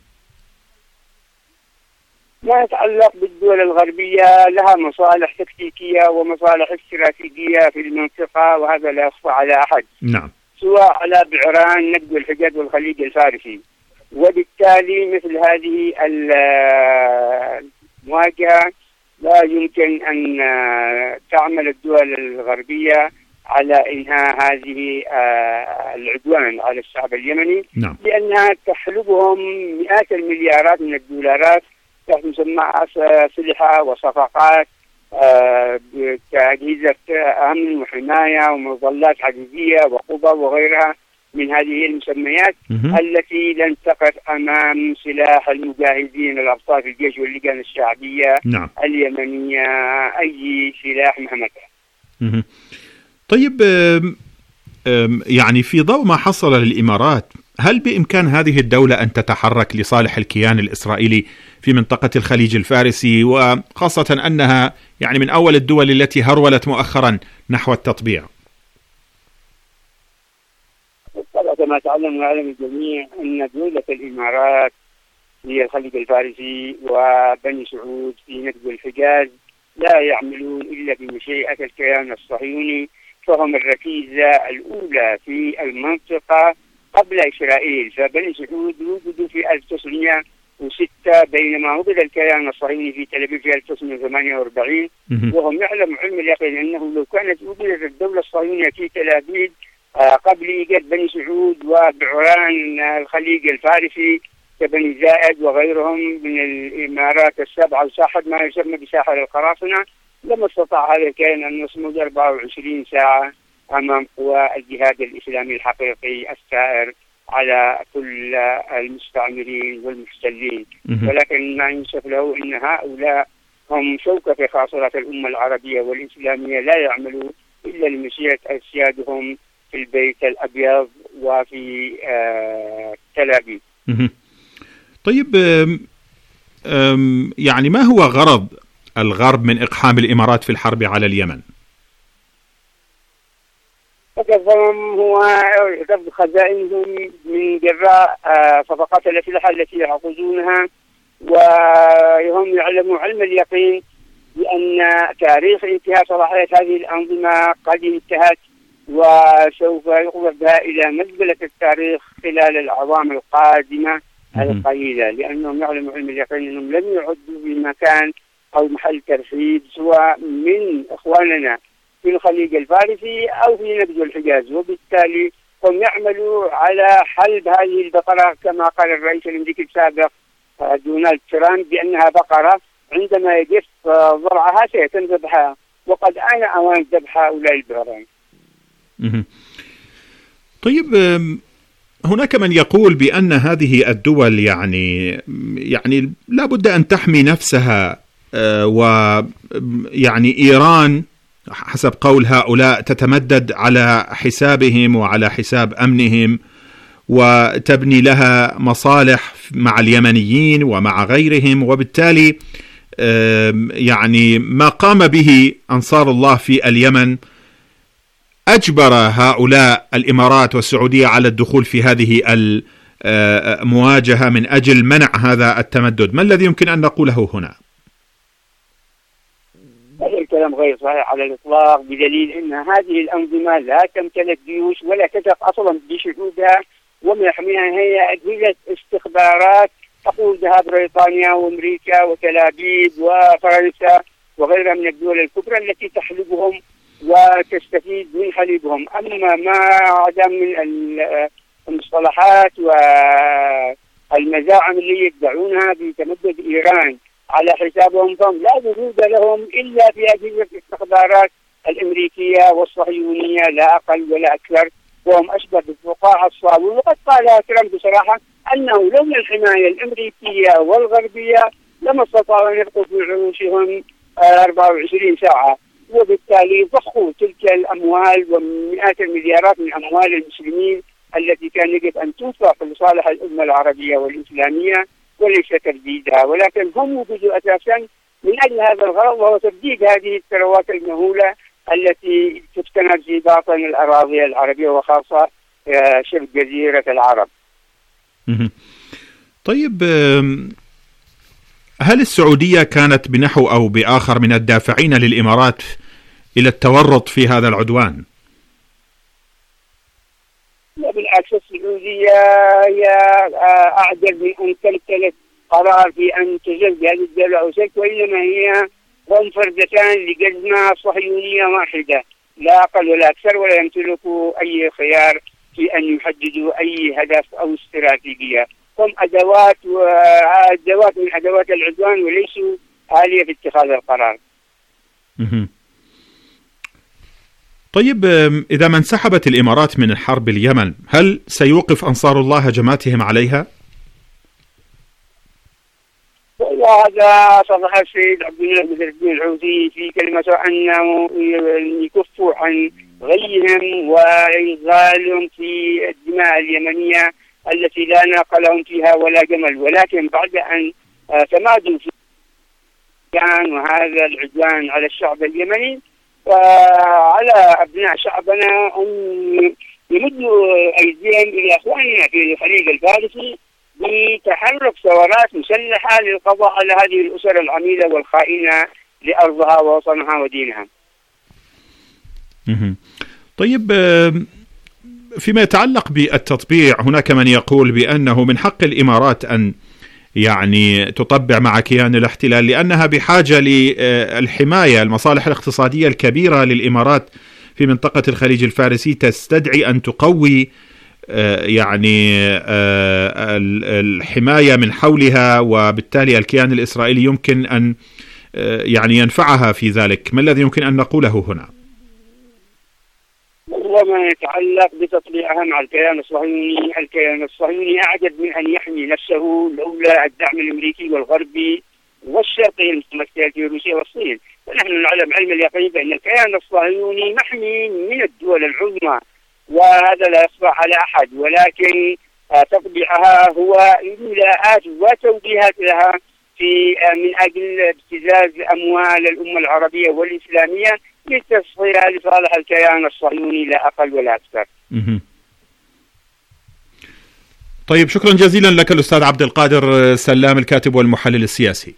Speaker 18: ما يتعلق بالدول الغربية لها مصالح تكتيكية ومصالح استراتيجية في المنطقة، وهذا لا يخفى على أحد.
Speaker 10: نعم.
Speaker 18: سواء على بعران، نجد الحجاز والخليج الفارسي، وبالتالي مثل هذه المواجهة لا يمكن أن تعمل الدول الغربية على إنهاء هذه العدوان على الشعب اليمني.
Speaker 10: نعم.
Speaker 18: لأنها تحلبهم مئات المليارات من الدولارات تحت مسمى أسلحة وصفقات كأجهزة أمن وحماية ومظلات حديدية وقبب وغيرها من هذه المسميات التي لن تقف أمام سلاح المجاهدين الأبطال في الجيش واللجان الشعبية.
Speaker 10: نعم.
Speaker 18: اليمنية، أي سلاح مهما كان.
Speaker 10: طيب يعني في ضوء ما حصل للإمارات، هل بإمكان هذه الدولة أن تتحرك لصالح الكيان الإسرائيلي في منطقة الخليج الفارسي، وخاصة أنها يعني من أول الدول التي هرولت مؤخرا نحو التطبيع؟
Speaker 18: كما تعلم ويعلم الجميع أن دولة الإمارات هي الخليج الفارسي وبني سعود في نجد الحجاز لا يعملون إلا بمشيئة الكيان الصهيوني، فهم الركيزة الأولى في المنطقة قبل إسرائيل. فبني سعود وجدوا في 1906 بينما وجد الكيان الصهيوني في تل أبيب في 1948، وهم يعلموا علم اليقين أنه لو كانت وجدت الدولة الصهيونية في تل أبيب قبل إيجاد بني سعود وبعران الخليج الفارسي كبني زائد وغيرهم من الإمارات السبعة وساحة ما يسمى بساحة القراصنة، لما استطاع هذا الكيان أن يصمد 24 ساعة أمام قوى الجهاد الإسلامي الحقيقي السائر على كل المستعمرين والمحتلين. ولكن ما ينسف له أن هؤلاء هم شوكة في خاصرة الأمة العربية والإسلامية، لا يعملوا إلا لمشيئة أسيادهم في البيت الأبيض وفي تل أبيب.
Speaker 10: طيب، يعني ما هو غرض الغرب من إقحام الإمارات في الحرب على اليمن؟
Speaker 18: غرضهم هو رفض خزائنهم من جراء صفقات الأسلحة التي يعقدونها، وهم يعلموا علم اليقين بأن تاريخ انتهاء صلاحية هذه الأنظمة قد انتهت، وسوف يقبض بها إلى مزبلة التاريخ خلال الأعوام القادمة القليلة، لأنهم يعلموا علم اليقين أنهم لم يعدوا بمكان أو محل ترحيب سواء من إخواننا في الخليج الفارسي أو في نبذ الحجاز، وبالتالي هم يعملوا على حلب هذه البقرة كما قال الرئيس الأمريكي السابق دونالد ترامب بأنها بقرة عندما يجف ضرعها سيتم ذبحها، وقد آن أوان ذبح هؤلاء البقرين.
Speaker 10: طيب، هناك من يقول بأن هذه الدول يعني لا بد أن تحمي نفسها، ويعني إيران حسب قول هؤلاء تتمدد على حسابهم وعلى حساب أمنهم، وتبني لها مصالح مع اليمنيين ومع غيرهم، وبالتالي يعني ما قام به أنصار الله في اليمن أجبر هؤلاء الإمارات والسعودية على الدخول في هذه المواجهة من أجل منع هذا التمدد. ما الذي يمكن أن نقوله هنا؟
Speaker 18: هذا الكلام غير صحيح على الإطلاق، بدليل أن هذه الأنظمة لا تمتلك جيوش ولا تثق أصلا بشعوبها، وما يحميها هي أجهزة استخبارات تقودها بريطانيا وأمريكا وتل أبيب وفرنسا وغيرها من الدول الكبرى التي تحلبهم وتستفيد من حليبهم. أما ما عدا من المصطلحات والمزاعم اللي يدعونها بتمدد إيران على حسابهم، فهم لا وجود لهم إلا في أجهزة الاستخبارات الأمريكية والصهيونية لا أقل ولا أكثر، وهم أشبه بالفقاعة الصابون. وقد قال ترامب بصراحة أنه لولا الحماية الأمريكية والغربية لما استطاعوا أن يبقوا في عروشهم 24 ساعة، وبالتالي ضخوا تلك الأموال ومئات المليارات من أموال المسلمين التي كان يجب أن تنفق لصالح الأمة العربية والإسلامية وليس تبديدها، ولكن هم وجدوا أساسا من أجل هذا الغرض، وهو تبديد هذه الثروات المهولة التي تفتنت في باطن الأراضي العربية وخاصة شبه جزيرة العرب.
Speaker 10: طيب، هل السعودية كانت بنحو أو بآخر من الدافعين للإمارات إلى التورط في هذا العدوان؟
Speaker 18: لا بالعكس، السعودية هي أعجل من أن تمتلك قرار في أن تجل بهذه الدولة أو شيء، وإنما هي هم فردتان لجزمة صهيونية واحدة لا أقل ولا أكثر، ولا يمتلكوا أي خيار في أن يحددوا أي هدف أو استراتيجية. هم أدوات من أدوات العدوان وليسوا آلية في اتخاذ القرار.
Speaker 10: طيب، إذا ما انسحبت الإمارات من حرب اليمن، هل سيوقف أنصار الله هجماتهم عليها؟
Speaker 18: وهذا صرح السيد عبد الله بن الدين الحوثي في كلمته أنه يكفوا عن غيهم وإغالهم في الدماء اليمنية التي لا ناق لهم فيها ولا جمل، ولكن بعد أن تمادوا في وهذا العدوان على الشعب اليمني، وعلى أبناء شعبنا أن يمدوا أيديهم إلى أخواننا في الخليج الفارسي بتحرك ثورات مسلحة للقضاء على هذه الأسر العميلة والخائنة لأرضها ووطنها ودينها.
Speaker 10: طيب، فيما يتعلق بالتطبيع، هناك من يقول بأنه من حق الإمارات أن تطبع مع كيان الاحتلال، لأنها بحاجة للحماية. المصالح الاقتصادية الكبيرة للإمارات في منطقة الخليج الفارسي تستدعي أن تقوي الحماية من حولها، وبالتالي الكيان الإسرائيلي يمكن أن ينفعها في ذلك. ما الذي يمكن أن نقوله هنا؟
Speaker 18: وما يتعلق بتطبيعها مع الكيان الصهيوني أعجز من أن يحمي نفسه لولا الدعم الأمريكي والغربي والشرقية المتمثلة في روسيا والصين. ونحن نعلم علم اليقين بأن الكيان الصهيوني محمي من الدول العظمى، وهذا لا يخفى على أحد، ولكن تطبيعها هو إملاءات وتوجيهات لها في من أجل ابتزاز أموال الأمة العربية والإسلامية لتصفيها لصالح الكيان الصهيوني لا أقل ولا أكثر.
Speaker 10: طيب، شكرا جزيلا لك الأستاذ عبد القادر سلام، الكاتب والمحلل السياسي.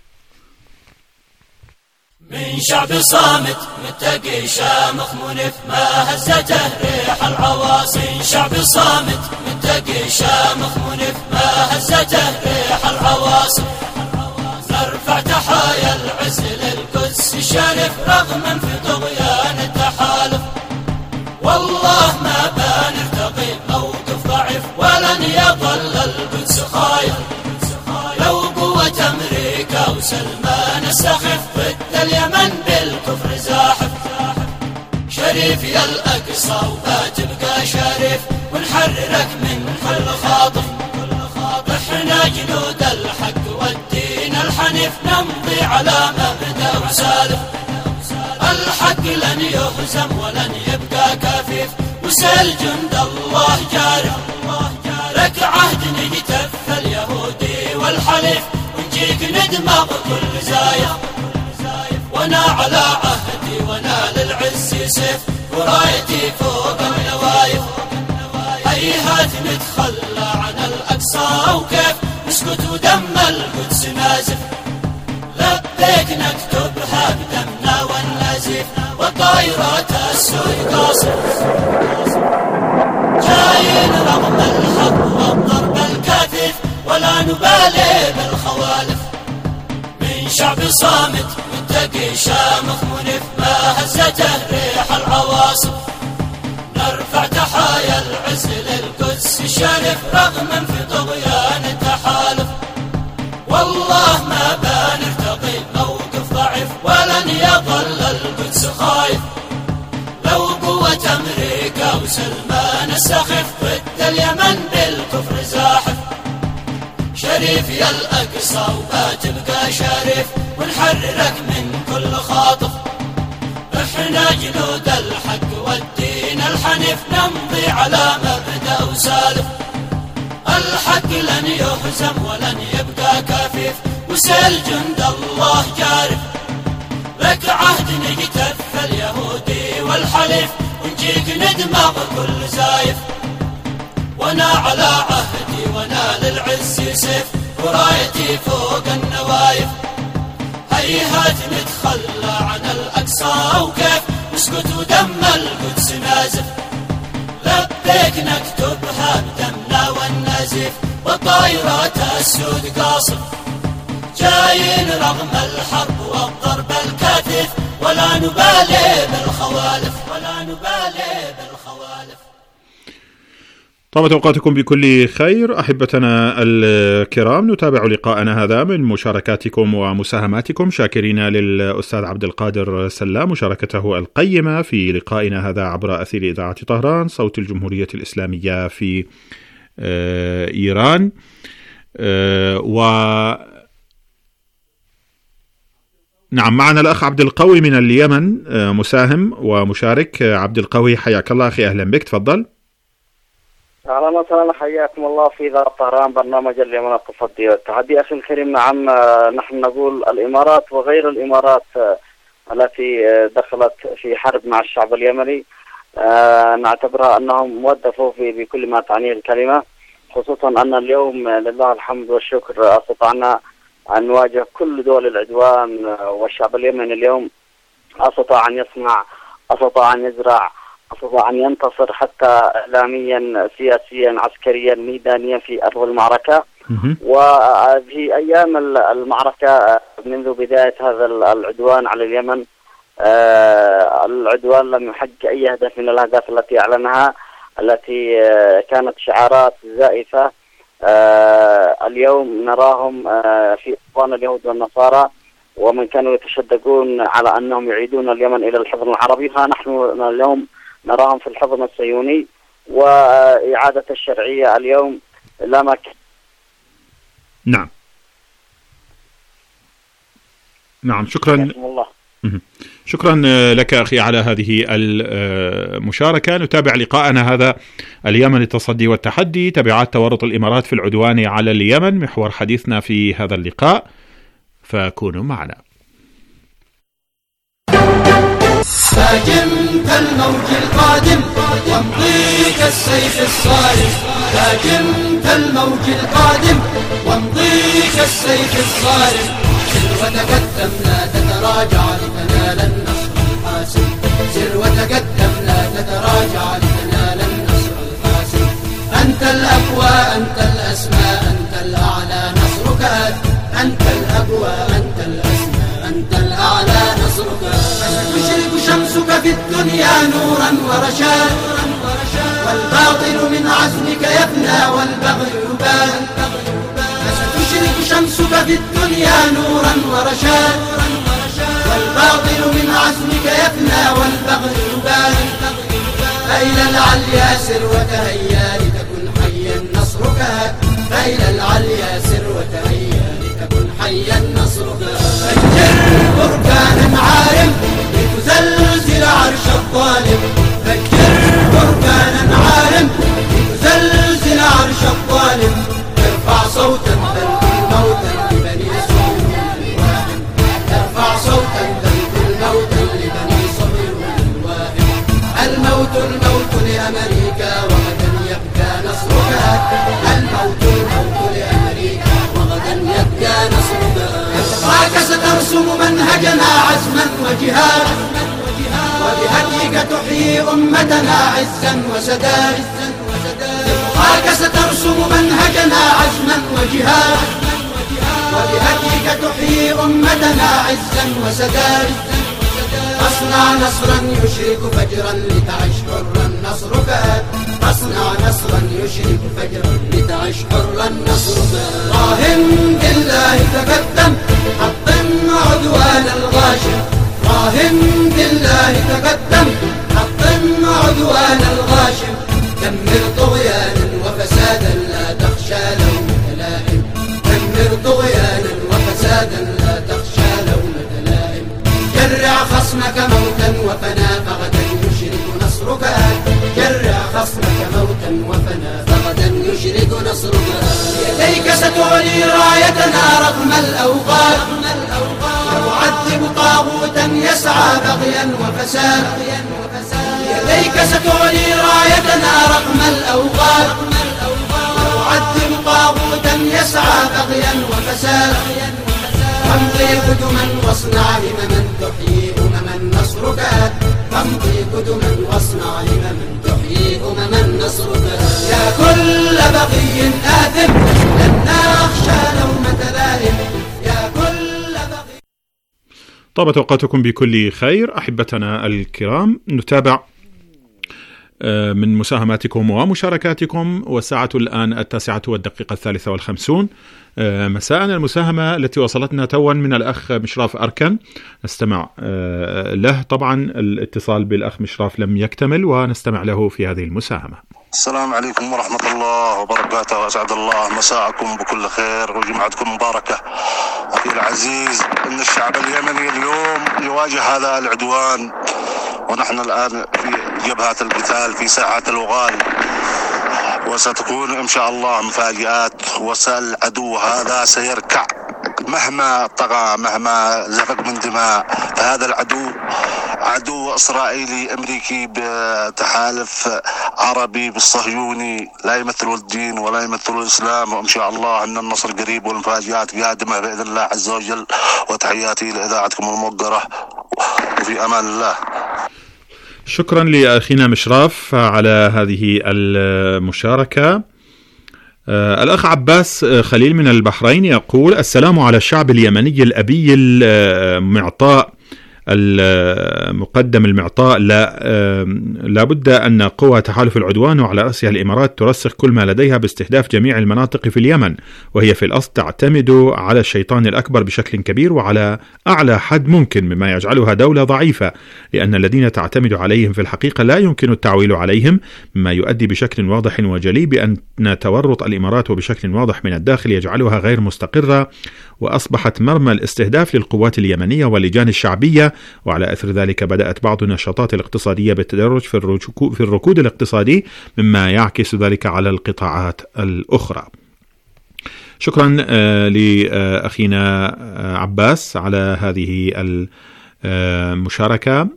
Speaker 6: من شعب صامت متقي شامخ منف ما هزته ريح العواصي. شعب صامت متقي شامخ منف ما هزته ريح العواصي. نرفع تحايا العز للقدس الشريف رغم في طغيان التحالف. والله ما بنرتقي موقف ضعيف ولن يظل القدس خايف. لو قوة أمريكا وسلمان السخف ضد اليمن بالكفر زاحف. شريف يا الأقصى وبتبقى شريف ونحررك من كل خاطف. احنا جنود الحق والدين الحنيف نمضي على مبدأ وسالف. الحق لن يهزم ولن يبقى كفيف وسل جند الله جارف. لك عهد نجتف اليهودي والحليف ونجيك ندمغ كل زايف. وانا على عهدي وانا للعز سيف ورايتي فوق النوايف. هيهات نتخلى عن الأقصى وكيف نسكت ودم القدس نازف. لبيك نكتبها بدمنا والنزيف والطائرات السود قاصف. جايين رغم الحق والضرب الكثيف ولا نبالي بالخوالف. من شعب صامت متقي شامخ منف ما هزته ريح العواصف. نرفع تحايا العز للقدس الشريف رغم في طغيان التحالف. والله ما بنرتقي موقف ضعيف ولن يظل القدس خايف. لو قوة أمريكا وسلمان السخف ضد اليمن بالكفر زاحف. شريف يا الأقصى وبتبقى شريف ونحررك من كل خاطف. احنا جنود الحق والدين الحنيف نمضي على مبدأ وسالف. الحق لن يهزم ولن يبقى كفيف وسل جند الله جارف. لك عهد نجتف اليهودي والحليف ونجيك ندمغ كل زايف. وانا على عهدي وانا للعز سيف ورايتي فوق النوايف. هيهات نتخلى عن الأقصى وكيف نسكت ودم القدس نازف. لبيك نكتبها بدمنا والنزيف والطائرات السود قاصف. جايين رغم الحرب والضرب الكثيف ولا نبالي بالخوالف. ولا نبالي بالخوالف.
Speaker 10: طابت أوقاتكم بكل خير أحبتنا الكرام. نتابع لقاءنا هذا من مشاركاتكم ومساهماتكم، شاكرين للأستاذ عبد القادر سلام مشاركته القيمة في لقائنا هذا عبر أثير إذاعة طهران صوت الجمهورية الإسلامية في إيران. نعم، معنا الأخ عبد القوي من اليمن مساهم ومشارك. عبد القوي حياك الله أخي، أهلا بك، تفضل.
Speaker 19: أهلا وسهلا، حياكم الله في إذاعة طهران برنامج اليمن التصدي والتحدي. أخي الكريم، نعم نحن نقول الإمارات وغير الإمارات التي دخلت في حرب مع الشعب اليمني نعتبرها أنهم وظفوا بكل ما تعنيه الكلمة، خصوصا أن اليوم لله الحمد والشكر استطعنا أن نواجه كل دول العدوان، والشعب اليمني اليوم استطاع أن يصنع، استطاع أن يزرع، استطاع أن ينتصر حتى إعلاميا سياسيا عسكريا ميدانيا في أرض المعركة. وفي أيام المعركة منذ بداية هذا العدوان على اليمن العدوان لم يحقق أي هدف من الأهداف التي أعلنها، التي كانت شعارات زائفة. اليوم نراهم في إخوان اليهود والنصارى ومن كانوا يتشدقون على أنهم يعيدون اليمن إلى الحضن العربي، فنحن اليوم نراهم في الحضن الصهيوني وإعادة الشرعية اليوم لا مكان.
Speaker 10: نعم. نعم، شكرا. شكرا لك أخي على هذه المشاركة. نتابع لقاءنا هذا اليمن للتصدي والتحدي، تبعات تورط الإمارات في العدوان على اليمن، محور حديثنا في هذا اللقاء، فكونوا معنا.
Speaker 6: هاجمت الموج القادم وامضي كالسيف الصارم، هاجمت الموج القادم وامضي كالسيف الصارم، سر وتقدم لا تتراجع لتنال النصر الحاسم، سر وتقدم لا تتراجع لتنال النصر الحاسم، أنت الأقوى أنت الأسمى أنت الأعلى نصرك أنت الأقوى أنت الأسمى أنت الأعلى نصرك، تشرق شمسك في الدنيا نورا ورشاد، والباطل من عزمك يفنى والبغي يبان، تشرق شمسك في الدنيا نورا ورشاد، والباطل من عزمك يفنى والبغي يبان، فإلى العليا سر وتهيا لتكن حيا نصرك، فإلى العليا سر وتهيا لتكن حيا نصرك، فجر بركانا عارم لتزلزل عرش الظالم، فجر بركانا عارم لتزلزل عرش الظالم، ارفع صوتا تلقي موتا لبني صهيون الواهم، ارفع صوتا تلقي موتا لبني صهيون الواهم، الموت لأمريكا وغدا يبقى نصرك، الموت لأمريكا وغدا يبقى نصرك، إطراك سترسم منهجنا عزما وجهادا، وبهديك تحيي أمتنا عزا وسداد، إطراك سترسم منهجنا عزما وجهادا، وبهديك تحيي أمتنا عزا وسداد، أصنع نصرا يشرك فجرا لتعش حرا نصرك، أصنع نصرا يشرك فجرا لتعش حرا نصرك، راهن بالله تقدم حطم عدوان الغاشم، راهن بالله تقدم حطم عدوان الغاشم، دمر طغيانا وفسادا لا تخشى لومة لائم، دمر طغيانا وفسادا لا تخشى لومة لائم، جرع خصمك موتا وفنا فغدا يشرك نصرك، جرع خصمك موتا وفنا فغدا يشرك نصرك، يديك ستعلي رايتنا رغم الأوغاد، ويعذب طاغوتا يسعى بغيا وفساد، يديك ستعلي رايتنا رغم الأوغاد، ويعذب طاغوتا يسعى بغيا وفساد، فامضي قدما واصنع همما تحيي أمما نصرك، فامضي قدما واصنع همما تحيي أمما نصرك، يا كل بغي آثم لن نخشى لومة لائم، يا كل بغي.
Speaker 10: طابت أوقاتكم بكل خير أحبتنا الكرام، نتابع من مساهماتكم ومشاركاتكم، والساعة الآن 9:53 مساء. المساهمة التي وصلتنا توا من الأخ مشراف أركن، نستمع له. طبعا الاتصال بالأخ مشراف لم يكتمل، ونستمع له في هذه المساهمة.
Speaker 20: السلام عليكم ورحمة الله وبركاته، وأسعد الله مساءكم بكل خير وجمعتكم مباركة. أخي العزيز، إن الشعب اليمني اليوم يواجه هذا العدوان، ونحن الآن في جبهة القتال في ساحة الوغال، وستكون إن شاء الله مفاجآت، والعدو هذا سيركع مهما طغى مهما زفق من دماء، فهذا العدو عدو إسرائيلي أمريكي بتحالف عربي بالصهيوني، لا يمثل الدين ولا يمثل الإسلام، وإن شاء الله أن النصر قريب والمفاجآت قادمة بإذن الله عز وجل. وتحياتي لإذاعتكم الموقرة، وفي أمان الله.
Speaker 10: شكرا لأخينا مشراف على هذه المشاركة. الأخ عباس خليل من البحرين يقول: السلام على الشعب اليمني الأبي المعطاء المقدم المعطاء، لا بد أن قوى تحالف العدوان وعلى رأسها الإمارات ترسخ كل ما لديها باستهداف جميع المناطق في اليمن، وهي في الأصل تعتمد على الشيطان الأكبر بشكل كبير وعلى أعلى حد ممكن، مما يجعلها دولة ضعيفة، لأن الذين تعتمد عليهم في الحقيقة لا يمكن التعويل عليهم، مما يؤدي بشكل واضح وجلي بأن تورط الإمارات وبشكل واضح من الداخل يجعلها غير مستقرة وأصبحت مرمى الاستهداف للقوات اليمنية واللجان الشعبية، وعلى أثر ذلك بدأت بعض النشاطات الاقتصادية بالتدرج في الركود الاقتصادي، مما يعكس ذلك على القطاعات الأخرى. شكرا لأخينا عباس على هذه المشاركة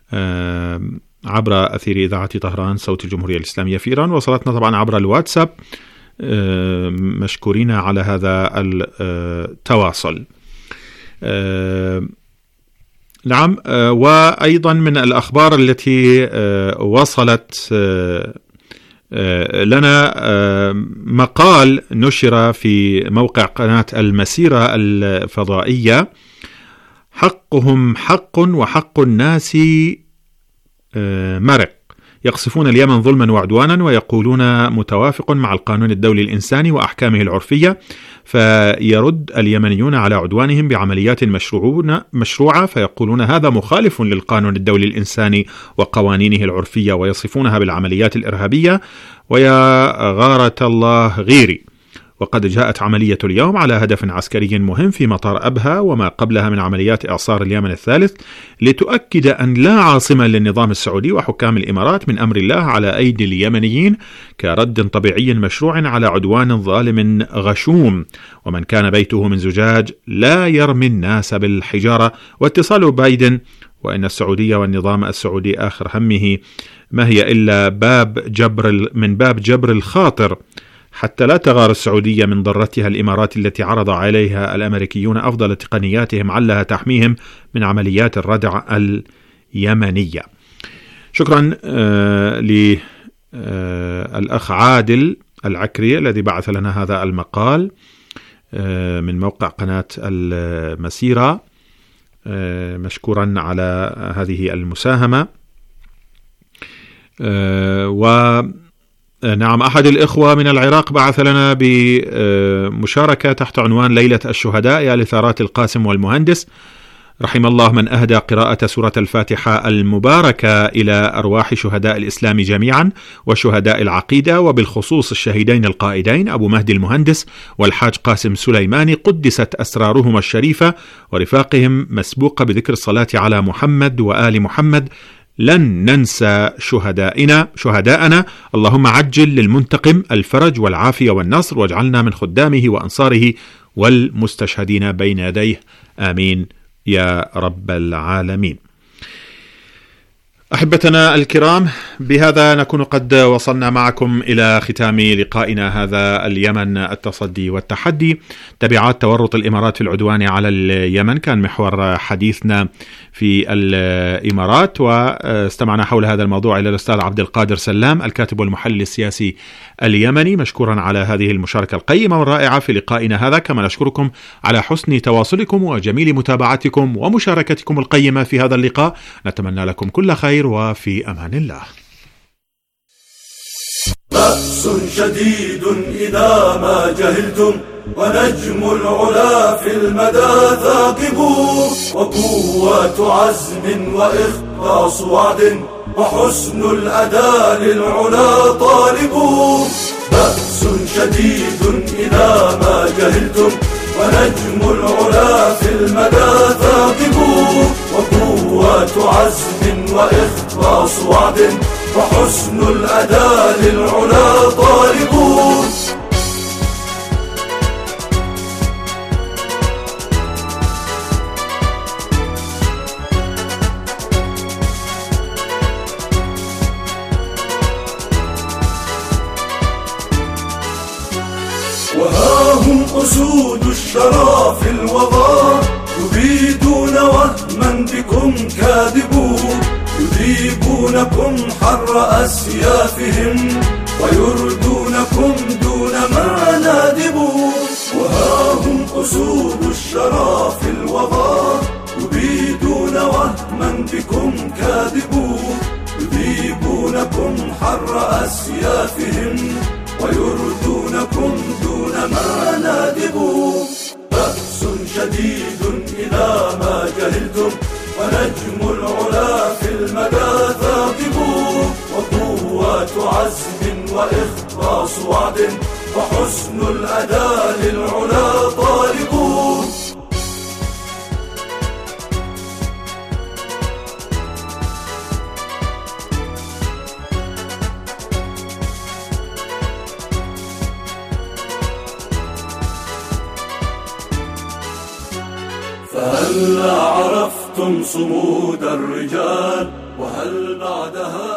Speaker 10: عبر أثير إذاعة طهران صوت الجمهورية الإسلامية في إيران. وصلتنا طبعا عبر الواتساب، مشكورين على هذا التواصل. نعم، وأيضا من الأخبار التي وصلت لنا مقال نشر في موقع قناة المسيرة الفضائية: حقهم حق وحق الناس مرق، يقصفون اليمن ظلما وعدوانا ويقولون متوافق مع القانون الدولي الإنساني وأحكامه العرفية، فيرد اليمنيون على عدوانهم بعمليات مشروعة فيقولون هذا مخالف للقانون الدولي الإنساني وقوانينه العرفية، ويصفونها بالعمليات الإرهابية، ويا غارة الله غيري. وقد جاءت عملية اليوم على هدف عسكري مهم في مطار أبها وما قبلها من عمليات إعصار اليمن الثالث، لتؤكد أن لا عاصمة للنظام السعودي وحكام الإمارات من أمر الله على أيدي اليمنيين، كرد طبيعي مشروع على عدوان ظالم غشوم. ومن كان بيته من زجاج لا يرمي الناس بالحجارة. واتصال بايدن: وإن السعودية والنظام السعودي آخر همه ما هي إلا باب جبر الخاطر، حتى لا تغار السعودية من ضرتها الإمارات التي عرض عليها الأمريكيون أفضل تقنياتهم علها تحميهم من عمليات الردع اليمنية. شكرا للأخ عادل العكري الذي بعث لنا هذا المقال من موقع قناة المسيرة، مشكورا على هذه المساهمة. نعم، أحد الإخوة من العراق بعث لنا بمشاركة تحت عنوان ليلة الشهداء يا لثارات القاسم والمهندس، رحم الله من أهدى قراءة سورة الفاتحة المباركة إلى أرواح شهداء الإسلام جميعا وشهداء العقيدة، وبالخصوص الشهيدين القائدين أبو مهدي المهندس والحاج قاسم سليماني قدست أسرارهما الشريفة، ورفاقهم مسبوقة بذكر الصلاة على محمد وآل محمد. لن ننسى شهداءنا، اللهم عجل للمنتقم الفرج والعافية والنصر، واجعلنا من خدامه وأنصاره والمستشهدين بين يديه، آمين يا رب العالمين. أحبتنا الكرام، بهذا نكون قد وصلنا معكم إلى ختام لقائنا هذا: اليمن التصدي والتحدي، تبعات تورط الإمارات في العدوان على اليمن، كان محور حديثنا في الإمارات. واستمعنا حول هذا الموضوع إلى الأستاذ عبد القادر سلام الكاتب والمحلل السياسي اليمني، مشكورا على هذه المشاركة القيمة والرائعة في لقائنا هذا. كما نشكركم على حسن تواصلكم وجميل متابعتكم ومشاركتكم القيمة في هذا اللقاء. نتمنى لكم كل خير وفي أمان الله.
Speaker 5: بأس شديد إذا ما جهلتم، ونجم العلا في المدى ثاقب، وقوة عزم وإخلاص وعد، وحسن الأداء للعلا طالب. بأس شديد إذا ما جهلتم، ونجم العلا في المدى ثاقب، وقوة عزم وإخلاص وعد، وحسن الأداء للعلا طالب. وها هم أسود الشرى في الوغى، يبيدون وهما بكم كاذبون، يذيبونكم حر أسيافهم، ويردونكم دون ما نادبون. وها هم أسود الشرى في الوغى، يبيدون وهما بكم كاذبون، يذيبونكم حر أسيافهم، ويردونكم دون ما نادبون. بأس شديد إذا ما جهلتم، ونجم العلا في المدى ثاقب، وقوة عزم وإخلاص وعد، وحسن الأداء للعلا طالب. هلا عرفتم صمود الرجال وهل بعدها